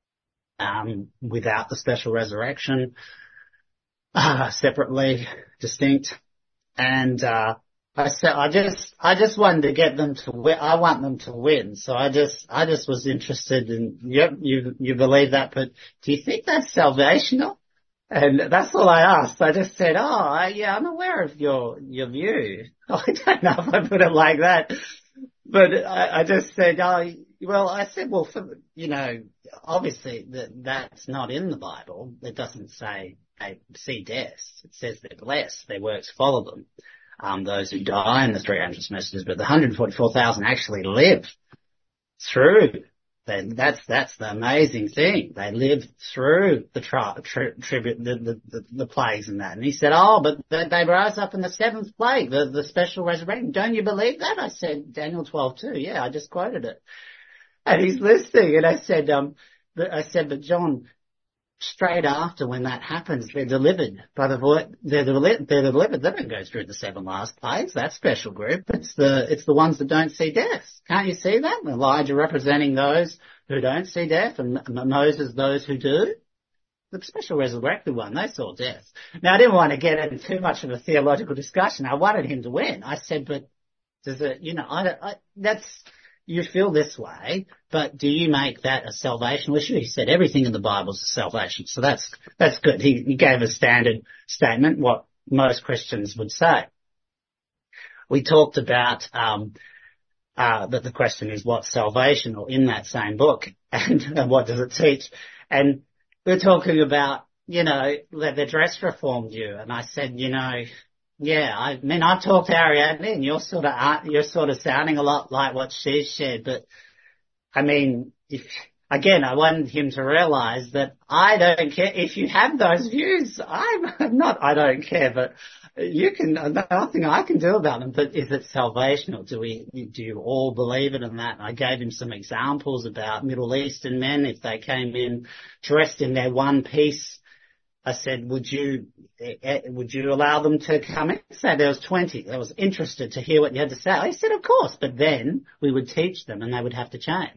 um, without the special resurrection. Uh, separately, distinct. And, uh, I said, I just, I just wanted to get them to win. I want them to win. So I just, I just was interested in, yep, you, you believe that, but do you think that's salvational? And that's all I asked. I just said, oh, I, yeah, I'm aware of your, your view. I don't know if I put it like that, but I, I just said, oh, well, I said, well, for, you know, obviously that, that's not in the Bible. It doesn't say, they see death. It says they're blessed. Their works follow them. Um, those who die in the three angels' messages, but the one hundred forty-four thousand actually live through. They, that's that's the amazing thing. They live through the tri- tri- tribute, the, the, the, the plagues and that. And he said, oh, but they, they rose up in the seventh plague, the, the special resurrection. Don't you believe that? I said, Daniel twelve two. Yeah, I just quoted it. And he's listening. And I said, um, I said, but John, straight after when that happens, they're delivered by the voice. They're, deli- they're delivered. They don't go through the seven last plagues. That special group. It's the it's the ones that don't see death. Can't you see that? Elijah representing those who don't see death, and Moses those who do. The special resurrected one, they saw death. Now I didn't want to get into too much of a theological discussion. I wanted him to win. I said, but does it? You know, I, I that's. You feel this way, but do you make that a salvational issue? He said everything in the Bible is a salvation. So that's, that's good. He, he gave a standard statement, what most Christians would say. We talked about, um, uh, that the question is what's salvational in that same book, and, and what does it teach? And we're talking about, you know, that the dress reformed you. And I said, you know, yeah, I mean, I've talked to Ariadne, and you're sort of, you're sort of sounding a lot like what she's shared, but I mean, if, again, I wanted him to realize that I don't care if you have those views. I'm not, I don't care, but you can, nothing I can do about them. But is it salvational? Do we, do you all believe it in that? I gave him some examples about Middle Eastern men, if they came in dressed in their one piece. I said, would you, would you allow them to come in? Say there was twenty. I was interested to hear what you had to say. I said, of course, but then we would teach them and they would have to change.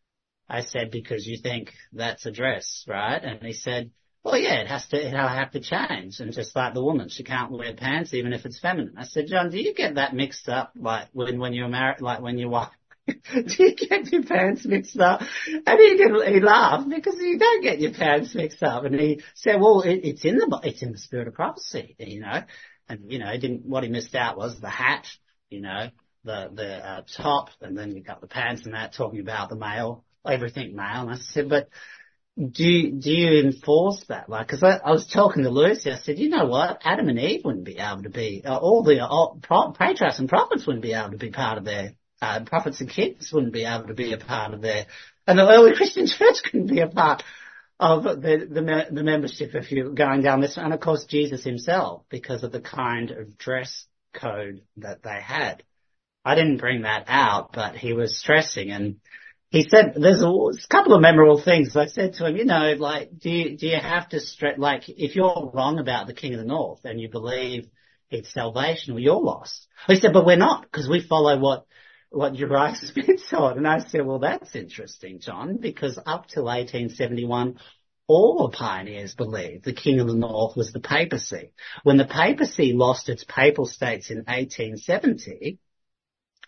I said, because you think that's a dress, right? And he said, well, yeah, it has to, it'll have to change. And just like the woman, she can't wear pants even if it's feminine. I said, John, do you get that mixed up? Like when, when you're married, like when you're do you get your pants mixed up? And he did, he laughed because you don't get your pants mixed up. And he said, well, it, it's in the, it's in the spirit of prophecy, you know. And, you know, he didn't, what he missed out was the hat, you know, the, the, uh, top, and then you got the pants and that, talking about the male, everything male. And I said, but do you, do you enforce that? Like, cause I, I was talking to Lucy, I said, you know what? Adam and Eve wouldn't be able to be, uh, all the all, pro, patriarchs and prophets wouldn't be able to be part of their, Uh, prophets and kings wouldn't be able to be a part of their, and the early Christian church couldn't be a part of the, the, the membership if you're going down this. And of course Jesus himself, because of the kind of dress code that they had. I didn't bring that out, but he was stressing, and he said, there's a, a couple of memorable things. I said to him, you know, like, do you, do you have to stress, like, if you're wrong about the King of the North and you believe it's salvational, you're lost. He said, but we're not, because we follow what what Uriah Smith taught. And I said, well, that's interesting, John, because up till eighteen seventy-one, all the pioneers believed the King of the North was the papacy. When the papacy lost its papal states in eighteen seventy,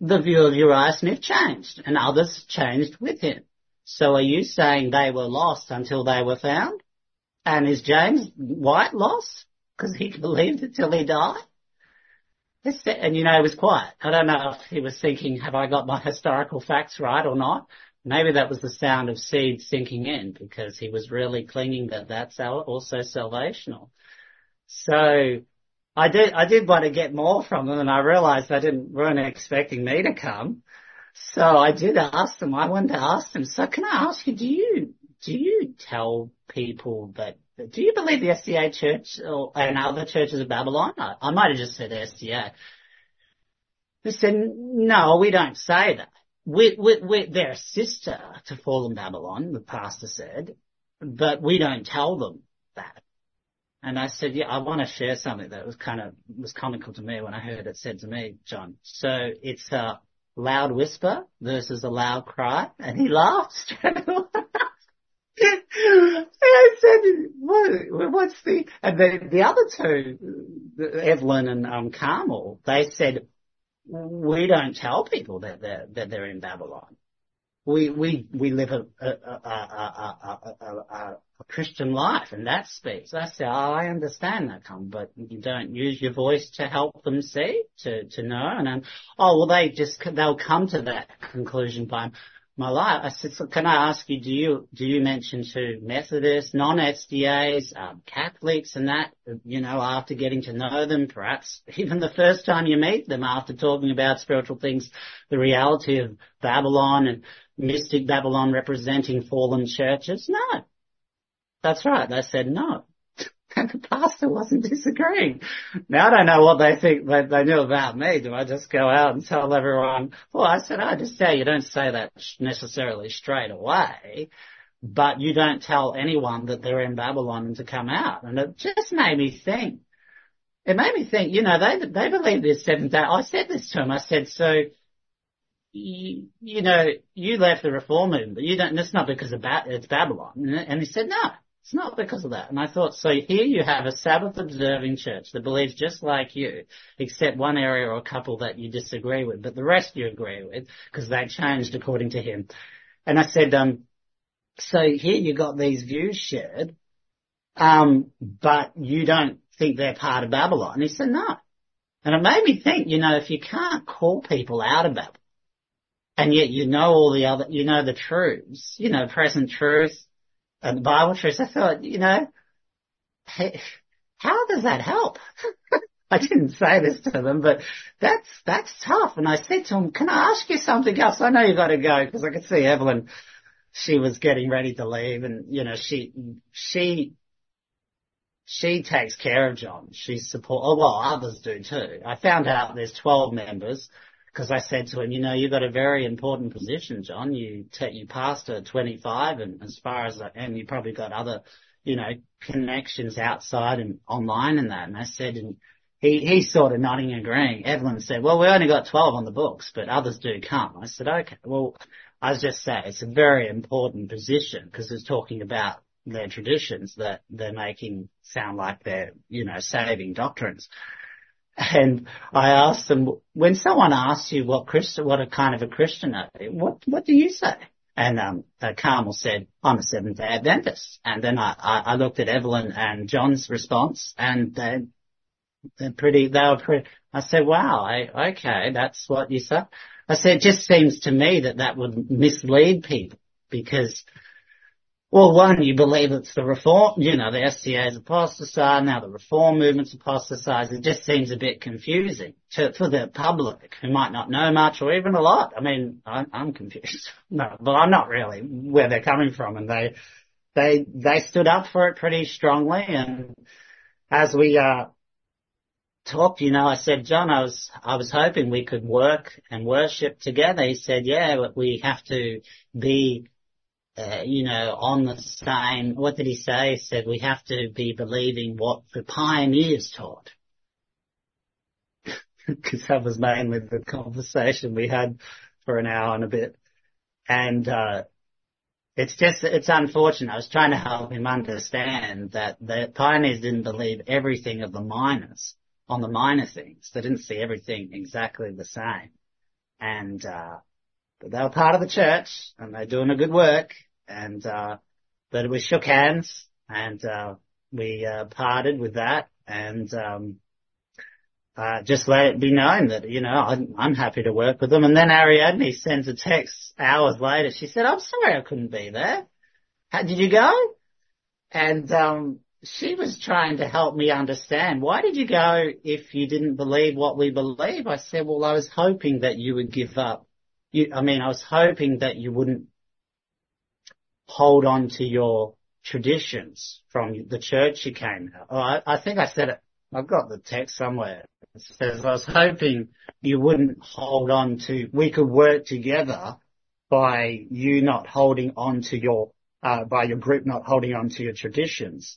the view of Uriah Smith changed and others changed with him. So are you saying they were lost until they were found? And is James White lost because he believed it till he died? And, you know, he was quiet. I don't know if he was thinking, have I got my historical facts right or not? Maybe that was the sound of seed sinking in because he was really clinging that that's also salvational. So I did, I did want to get more from them, and I realized I didn't, weren't expecting me to come. So I did ask them, I wanted to ask them, so can I ask you, do you, do you tell people that, do you believe the S D A Church or, and other churches of Babylon? I, I might have just said S D A. They said, no, we don't say that. We, we, we, they're a sister to Fallen Babylon, the pastor said, but we don't tell them that. And I said, yeah, I want to share something that was kind of, was comical to me when I heard it said to me, John. So it's a loud whisper versus a loud cry. And he laughed straight away. I said, what, what's the, and the, the other two, Evelyn and um, Carmel, they said, we don't tell people that they're, that they're in Babylon. We, we, we live a, a, a, a, a, a, a Christian life in that space. I said, oh, I understand that, Tom, but you don't use your voice to help them see, to, to know. And then, oh, well, they just, they'll come to that conclusion by my life. I said, so can I ask you, do you, do you mention to Methodists, non-S D As, um, Catholics and that, you know, after getting to know them, perhaps even the first time you meet them after talking about spiritual things, the reality of Babylon and mystic Babylon representing fallen churches? No. That's right. They said no. And the pastor wasn't disagreeing. Now, I don't know what they think they, they knew about me. Do I just go out and tell everyone? Well, I said, I just say you don't say that necessarily straight away, but you don't tell anyone that they're in Babylon and to come out. And it just made me think. It made me think, you know, they they believe this seventh day. I said this to him. I said, so, you, you know, you left the Reform movement, but you don't, it's not because of ba- it's Babylon. And he said, no. It's not because of that. And I thought, so here you have a Sabbath-observing church that believes just like you, except one area or a couple that you disagree with, but the rest you agree with, because they changed according to him. And I said, um, so here you got these views shared, um, but you don't think they're part of Babylon. And he said, no. And it made me think, you know, if you can't call people out of Babylon, and yet you know all the other, you know the truths, you know, present truth, and the Bible truths, I thought, you know, hey, how does that help? I didn't say this to them, but that's, that's tough. And I said to him, can I ask you something else? I know you got to go, because I could see Evelyn, she was getting ready to leave, and, you know, she, she, she takes care of John. She support, oh, well, others do too. I found out there's twelve members. Because I said to him, you know, you've got a very important position, John. You te- you pastor at twenty-five, and as far as, and you probably got other, you know, connections outside and online and that. And I said, and he, he's sort of nodding and agreeing. Evelyn said, well, we only got twelve on the books, but others do come. I said, okay, well, I was just saying it's a very important position because it's talking about their traditions that they're making sound like they're, you know, saving doctrines. And I asked them, when someone asks you what Christian, what a kind of a Christian are you, what, what do you say? And, um, uh, Carmel said, I'm a Seventh-day Adventist. And then I, I, I looked at Evelyn and John's response, and they, they're pretty, they were pretty, I said, wow, I, okay, that's what you say. I said, it just seems to me that that would mislead people because, well, one, you believe it's the Reform, you know, the S D A's apostatized, now the Reform movement's apostatized. It just seems a bit confusing to, for the public who might not know much or even a lot. I mean, I'm, I'm confused. No, but I'm not really where they're coming from. And they, they, they stood up for it pretty strongly. And as we, uh, talked, you know, I said, John, I was, I was hoping we could work and worship together. He said, yeah, but we have to be, Uh, you know, on the same, what did he say? He said, we have to be believing what the pioneers taught. Because that was mainly the conversation we had for an hour and a bit. And, uh, it's just, it's unfortunate. I was trying to help him understand that the pioneers didn't believe everything of the minors on the minor things. They didn't see everything exactly the same. and, uh, but they were part of the church and they're doing a good work, and, uh, but we shook hands and, uh, we, uh, parted with that, and, um, uh, just let it be known that, you know, I'm, I'm happy to work with them. And then Ariadne sends a text hours later. She said, I'm sorry I couldn't be there. How did you go? And, um, she was trying to help me understand, why did you go if you didn't believe what we believe? I said, well, I was hoping that you would give up. You, I mean, I was hoping that you wouldn't hold on to your traditions from the church you came out. Oh, I, I think I said it. I've got the text somewhere. It says, I was hoping you wouldn't hold on to, we could work together by you not holding on to your, uh, by your group not holding on to your traditions.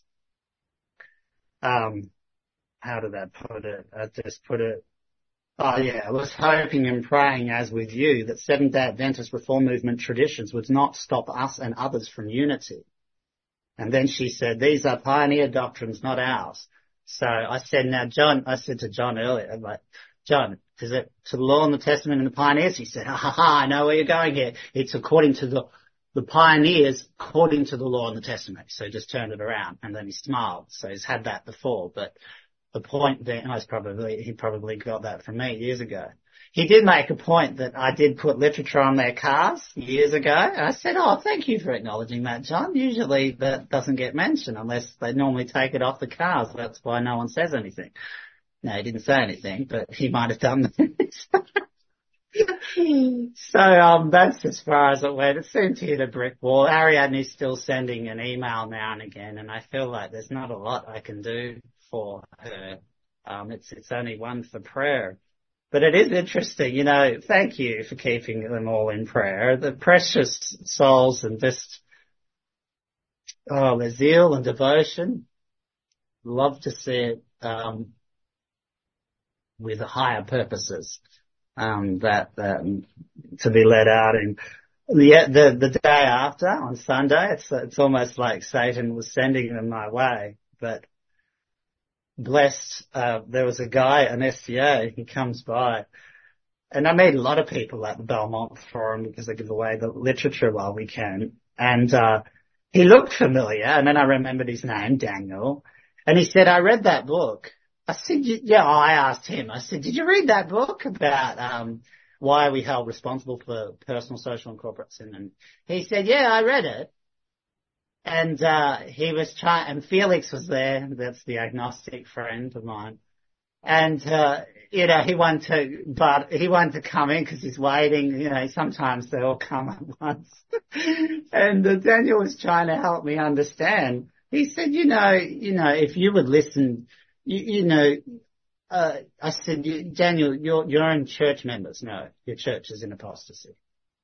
Um, how did I put it? I just put it, oh yeah, I was hoping and praying as with you that Seventh-day Adventist Reform Movement traditions would not stop us and others from unity. And then she said, these are pioneer doctrines, not ours. So I said, now John, I said to John earlier, I'm like, John, is it to the law and the testament and the pioneers? He said, ha ha ha, I know where you're going here. It's according to the, the pioneers, according to the law and the testament. So he just turned it around and then he smiled. So he's had that before, but the point there, and I was probably, he probably got that from me years ago. He did make a point that I did put literature on their cars years ago. And I said, oh, thank you for acknowledging that, John. Usually that doesn't get mentioned unless they normally take it off the cars. That's why no one says anything. No, he didn't say anything, but he might have done that. So, um, that's as far as it went. It seemed to hit a brick wall. Ariadne's still sending an email now and again, and I feel like there's not a lot I can do for her. Um, it's, it's only one for prayer. But it is interesting, you know, thank you for keeping them all in prayer. The precious souls and just, oh, their zeal and devotion. Love to see it, um, with higher purposes, um, that, that, to be led out in. The, the, the day after, on Sunday, it's, it's almost like Satan was sending them my way, but blessed, uh, there was a guy, an S D A, he comes by, and I meet a lot of people at the Belmont Forum because they give away the literature while we can, and, uh, he looked familiar, and then I remembered his name, Daniel, and he said, I read that book. I said, yeah, I asked him, I said, did you read that book about, um, why are we held responsible for personal, social, and corporate sin? And he said, yeah, I read it. And, uh, he was trying, and Felix was there. That's the agnostic friend of mine. And, uh, you know, he wanted to, but he wanted to come in because he's waiting. You know, sometimes they all come at once. And uh, Daniel was trying to help me understand. He said, you know, you know, if you would listen, you, you know, uh, I said, Daniel, your, your own church members know your church is in apostasy.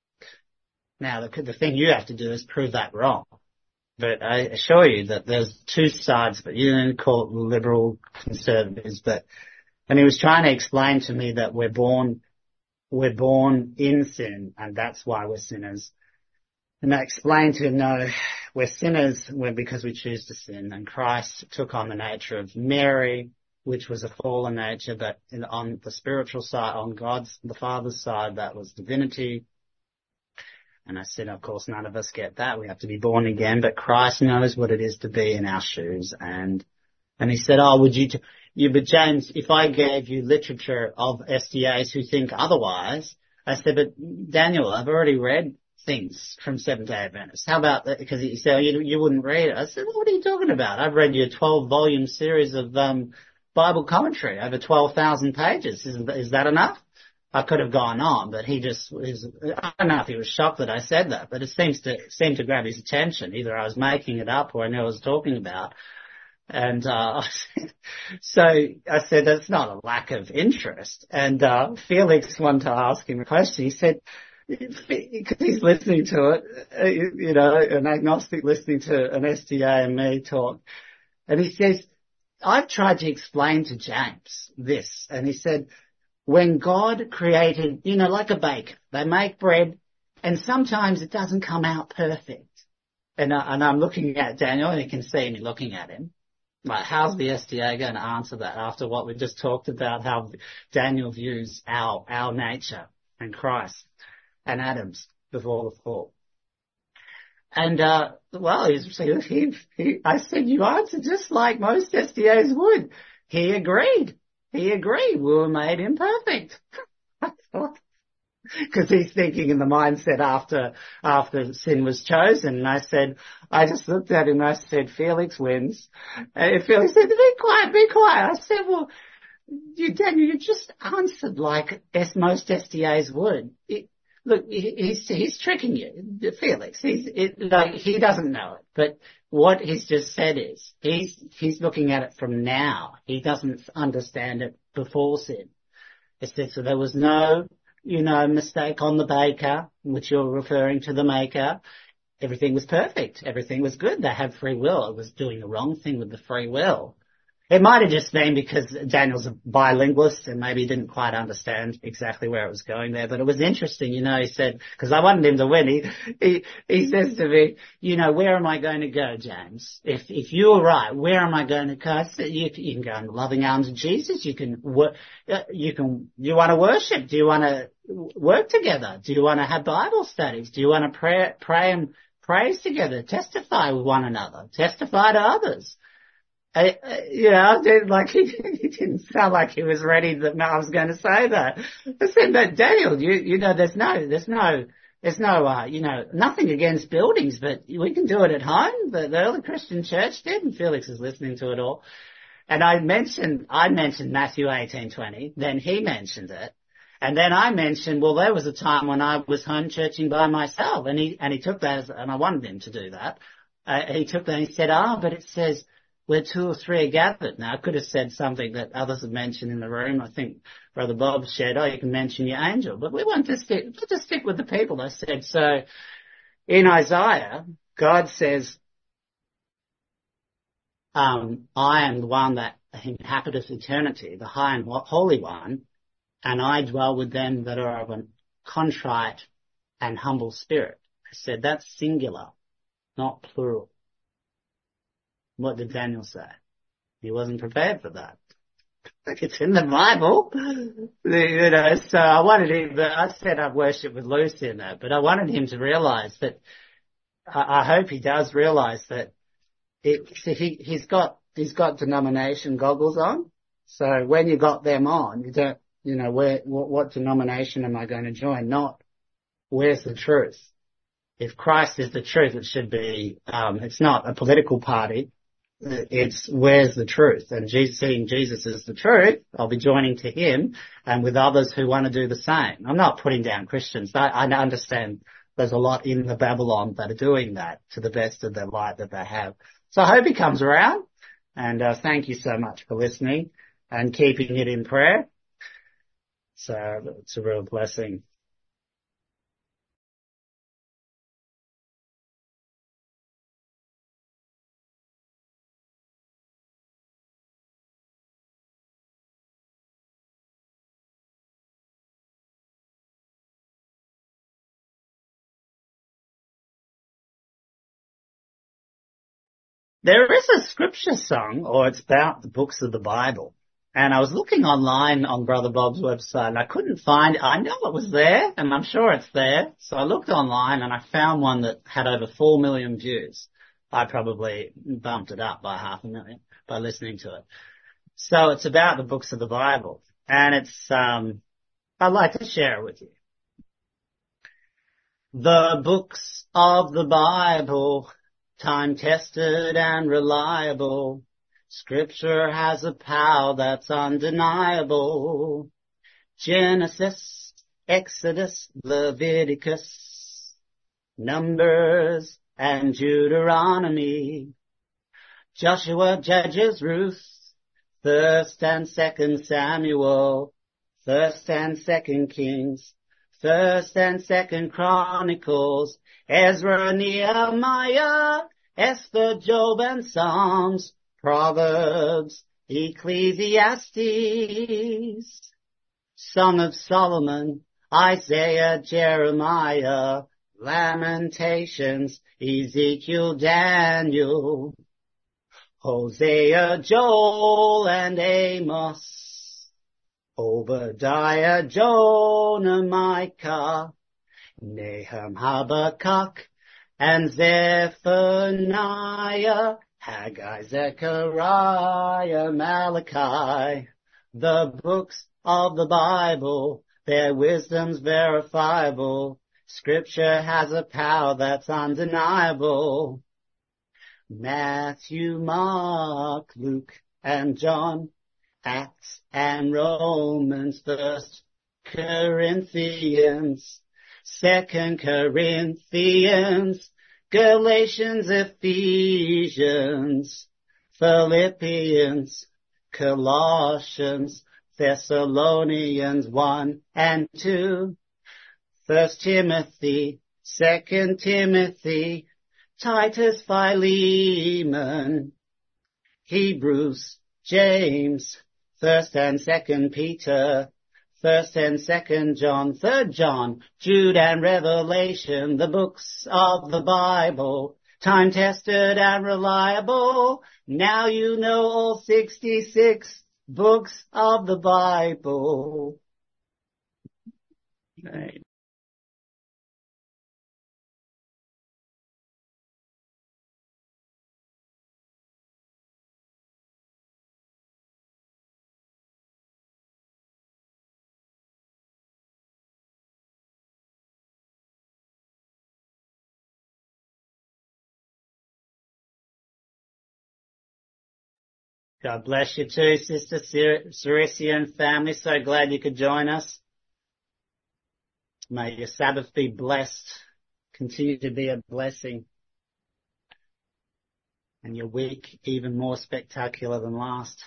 Now, the, the thing you have to do is prove that wrong. But I assure you that there's two sides, but you don't call it liberal conservatives, but, and he was trying to explain to me that we're born, we're born in sin, and that's why we're sinners. And I explained to him, no, we're sinners we're because we choose to sin, and Christ took on the nature of Mary, which was a fallen nature, but in, on the spiritual side, on God's, the Father's side, that was divinity. And I said, of course, none of us get that. We have to be born again, but Christ knows what it is to be in our shoes. And, and he said, oh, would you, t- you, but James, if I gave you literature of S D As who think otherwise, I said, but Daniel, I've already read things from Seventh-day Adventists. How about that? Because he said, oh, you, you wouldn't read it. I said, well, what are you talking about? I've read you a twelve volume series of, um, Bible commentary over twelve thousand pages. Is, is that enough? I could have gone on, but he just was, I don't know if he was shocked that I said that, but it seems to, seemed to grab his attention. Either I was making it up or I knew what I was talking about. And, uh, so I said, that's not a lack of interest. And, uh, Felix wanted to ask him a question. He said, because he's listening to it, you know, an agnostic listening to an S D A and me talk. And he says, I've tried to explain to James this. And he said, when God created, you know, like a baker, they make bread and sometimes it doesn't come out perfect. And, uh, and I'm looking at Daniel and you can see me looking at him. Like, how's the S D A going to answer that after what we just talked about, how Daniel views our, our nature? and Christ and Adam's before the fall. And, uh, well, he's, he, he, I said, you answered just like most S D As would. He agreed. He agreed. We were made imperfect. I thought, because he's thinking in the mindset after, after sin was chosen. And I said, I just looked at him and I said, Felix wins. And Felix said, be quiet, be quiet. I said, well, you, Daniel, you just answered like as most S D As would. It, Look, he's he's tricking you, Felix. He's it, like he doesn't know it, but what he's just said is he's he's looking at it from now. He doesn't understand it before sin. It said so there was no, you know, mistake on the baker, which you're referring to the maker. Everything was perfect. Everything was good. They had free will. It was doing the wrong thing with the free will. It might have just been because Daniel's a bilingualist and maybe he didn't quite understand exactly where it was going there. But it was interesting, you know, he said, because I wanted him to win, he, he, he says to me, you know, where am I going to go, James? If, if you're right, where am I going to go? I said, you, you can go in the loving arms of Jesus. You can work, you can, you want to worship? Do you want to work together? Do you want to have Bible studies? Do you want to pray, pray and praise together? Testify with one another. Testify to others. I, I, you know, like he, he didn't sound like he was ready that I was going to say that. I said, but Daniel, you, you know, there's no, there's no, there's no, uh, you know, nothing against buildings, but we can do it at home. The, the early Christian church did, and Felix is listening to it all. And I mentioned, I mentioned Matthew eighteen twenty, then he mentioned it. And then I mentioned, well, there was a time when I was home churching by myself, and he, and he took that as, and I wanted him to do that. Uh, he took that and he said, ah, oh, but it says, where two or three are gathered. Now, I could have said something that others have mentioned in the room. I think Brother Bob shared, oh, you can mention your angel. But we want to stick, to stick with the people. I said, so in Isaiah, God says, um, I am the one that inhabiteth eternity, the high and holy one, and I dwell with them that are of a contrite and humble spirit. I said, that's singular, not plural. What did Daniel say? He wasn't prepared for that. Like it's in the Bible. You know, so I wanted him, but I said I'd worship with Lucy in that, but I wanted him to realize that, I, I hope he does realize that it, see, he, he's got, he's got denomination goggles on. So when you got them on, you don't, you know, where, what, what denomination am I going to join? Not, where's the truth? If Christ is the truth, it should be, um, it's not a political party. It's where's the truth, and Jesus, seeing Jesus is the truth, I'll be joining to him and with others who want to do the same. I'm not putting down Christians. I, I understand there's a lot in the Babylon that are doing that to the best of their light that they have. So I hope he comes around, and uh, thank you so much for listening and keeping it in prayer. So it's a real blessing. There is a scripture song, or it's about the books of the Bible. And I was looking online on Brother Bob's website and I couldn't find it. I know it was there and I'm sure it's there. So I looked online and I found one that had over four million views. I probably bumped it up by half a million by listening to it. So it's about the books of the Bible. And it's, um, I'd like to share it with you. The books of the Bible, time-tested and reliable. Scripture has a power that's undeniable. Genesis, Exodus, Leviticus, Numbers, and Deuteronomy. Joshua, Judges, Ruth, First and Second Samuel, First and Second Kings, First and Second Chronicles, Ezra, Nehemiah, Esther, Job, and Psalms, Proverbs, Ecclesiastes, Song of Solomon, Isaiah, Jeremiah, Lamentations, Ezekiel, Daniel, Hosea, Joel, and Amos, Obadiah, Jonah, Micah, Nahum, Habakkuk, and Zephaniah, Haggai, Zechariah, Malachi. The books of the Bible, their wisdom's verifiable. Scripture has a power that's undeniable. Matthew, Mark, Luke, and John, Acts and Romans, First Corinthians, Second Corinthians, Galatians, Ephesians, Philippians, Colossians, Thessalonians one and two, First Timothy, Second Timothy, Titus, Philemon, Hebrews, James, First and Second Peter, First and Second John, Third John, Jude and Revelation, the books of the Bible, time-tested and reliable. Now you know all sixty-six books of the Bible. Right. God bless you too, Sister Cerisia and family. So glad you could join us. May your Sabbath be blessed. Continue to be a blessing. And your week even more spectacular than last.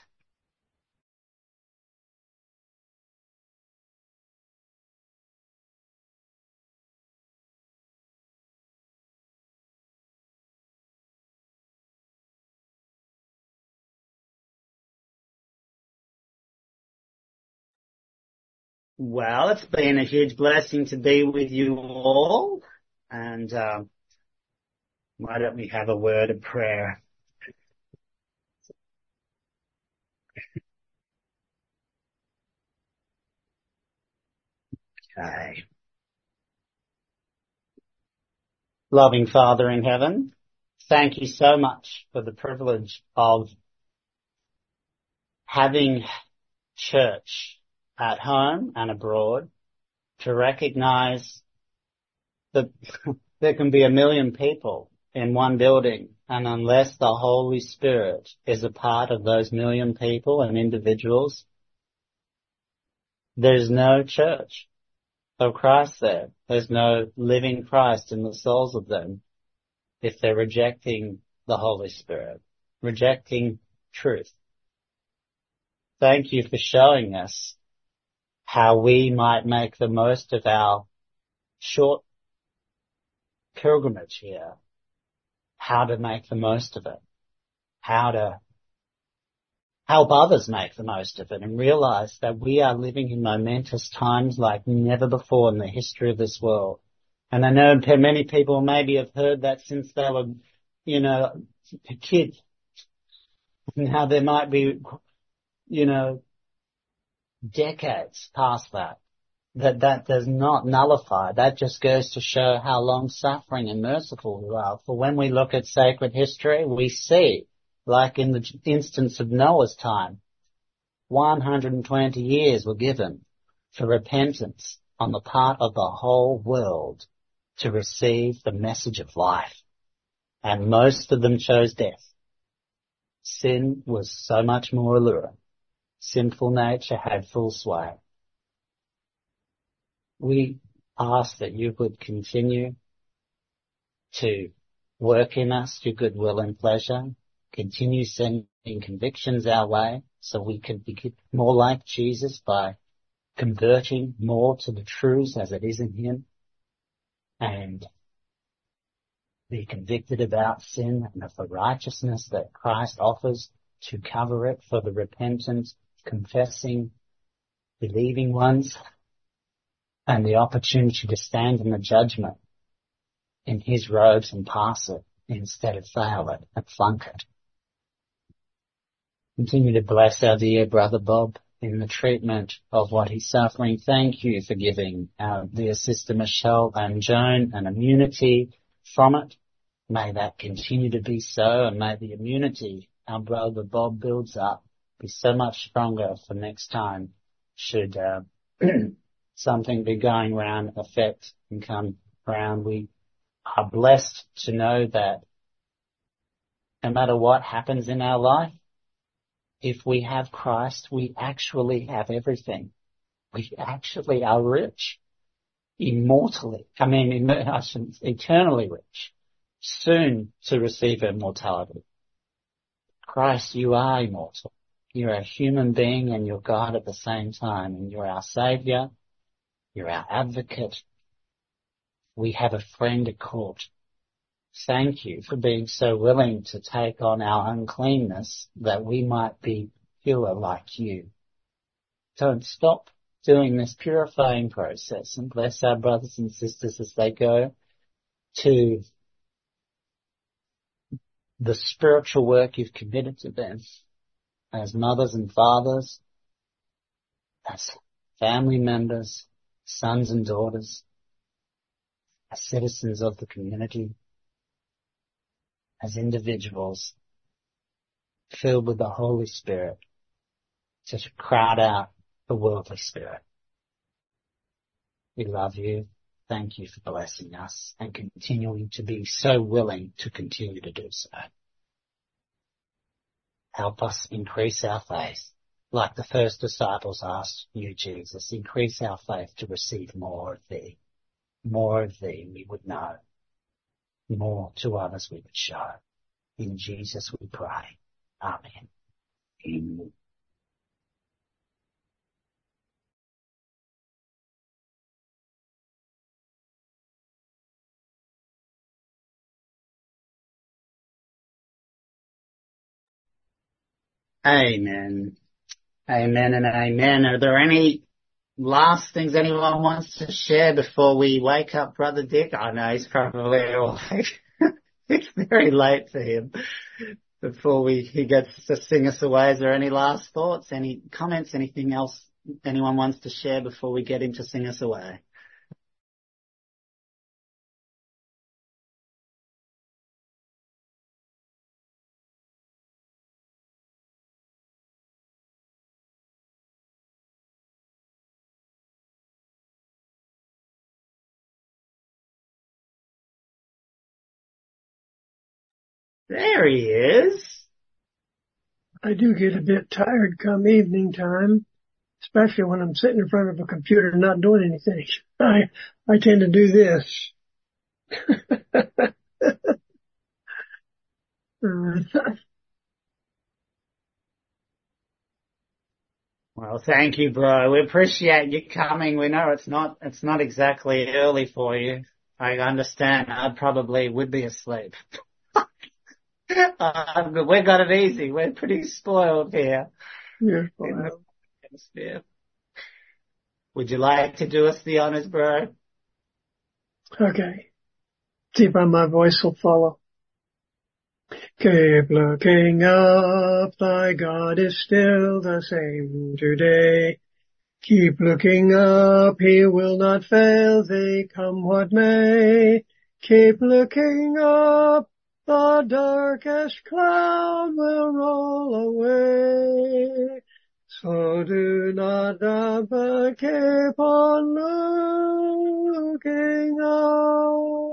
Well, it's been a huge blessing to be with you all. And um, why don't we have a word of prayer? Okay. Loving Father in heaven, thank you so much for the privilege of having church at home and abroad, to recognize that there can be a million people in one building, and unless the Holy Spirit is a part of those million people and individuals, there's no church of Christ there. There's no living Christ in the souls of them if they're rejecting the Holy Spirit, rejecting truth. Thank you for showing us how we might make the most of our short pilgrimage here, how to make the most of it, how to help others make the most of it, and realize that we are living in momentous times like never before in the history of this world. And I know many people maybe have heard that since they were, you know, a kid. Now there might be, you know, decades past that. That that does not nullify. That just goes to show how long-suffering and merciful we are. For when we look at sacred history, we see, like in the instance of Noah's time, one hundred twenty years were given for repentance on the part of the whole world to receive the message of life. And most of them chose death. Sin was so much more alluring. Sinful nature had full sway. We ask that you would continue to work in us your good will and pleasure, continue sending convictions our way so we can be more like Jesus by converting more to the truths as it is in him, and be convicted about sin and of the righteousness that Christ offers to cover it for the repentant, confessing, believing ones, and the opportunity to stand in the judgment in his robes and pass it instead of fail it and flunk it. Continue to bless our dear brother Bob in the treatment of what he's suffering. Thank you for giving our dear sister Michelle and Joan an immunity from it. May that continue to be so, and may the immunity our brother Bob builds up be so much stronger for next time should uh, something be going round, affect and come round. We are blessed to know that no matter what happens in our life, if we have Christ, we actually have everything. We actually are rich, immortally, I mean, I shouldn't, eternally rich, soon to receive immortality. Christ, you are immortal. You're a human being and you're God at the same time, and you're our Saviour, you're our advocate. We have a friend at court. Thank you for being so willing to take on our uncleanness that we might be pure like you. Don't stop doing this purifying process, and bless our brothers and sisters as they go to the spiritual work you've committed to them as mothers and fathers, as family members, sons and daughters, as citizens of the community, as individuals filled with the Holy Spirit to crowd out the worldly spirit. We love you. Thank you for blessing us and continuing to be so willing to continue to do so. Help us increase our faith, like the first disciples asked you, Jesus. Increase our faith to receive more of thee. More of thee we would know. More to others we would show. In Jesus we pray. Amen. Amen. Amen. Amen and amen. Are there any last things anyone wants to share before we wake up Brother Dick? I know he's probably awake. It's very late for him. Before we, he gets to sing us away, is there any last thoughts, any comments, anything else anyone wants to share before we get him to sing us away? There he is. I do get a bit tired come evening time, especially when I'm sitting in front of a computer and not doing anything. I, I tend to do this. Well, thank you, bro. We appreciate you coming. We know it's not, it's not exactly early for you. I understand. I probably would be asleep. Uh, but we've got it easy. We're pretty spoiled here. Yes, well, Hemisphere. Would you like to do us the honors, bro? okay. See if my voice will follow. Keep looking up, thy God is still the same today. Keep looking up, he will not fail thee, come what may. Keep looking up, the darkest cloud will roll away. So do not doubt, but keep on looking up.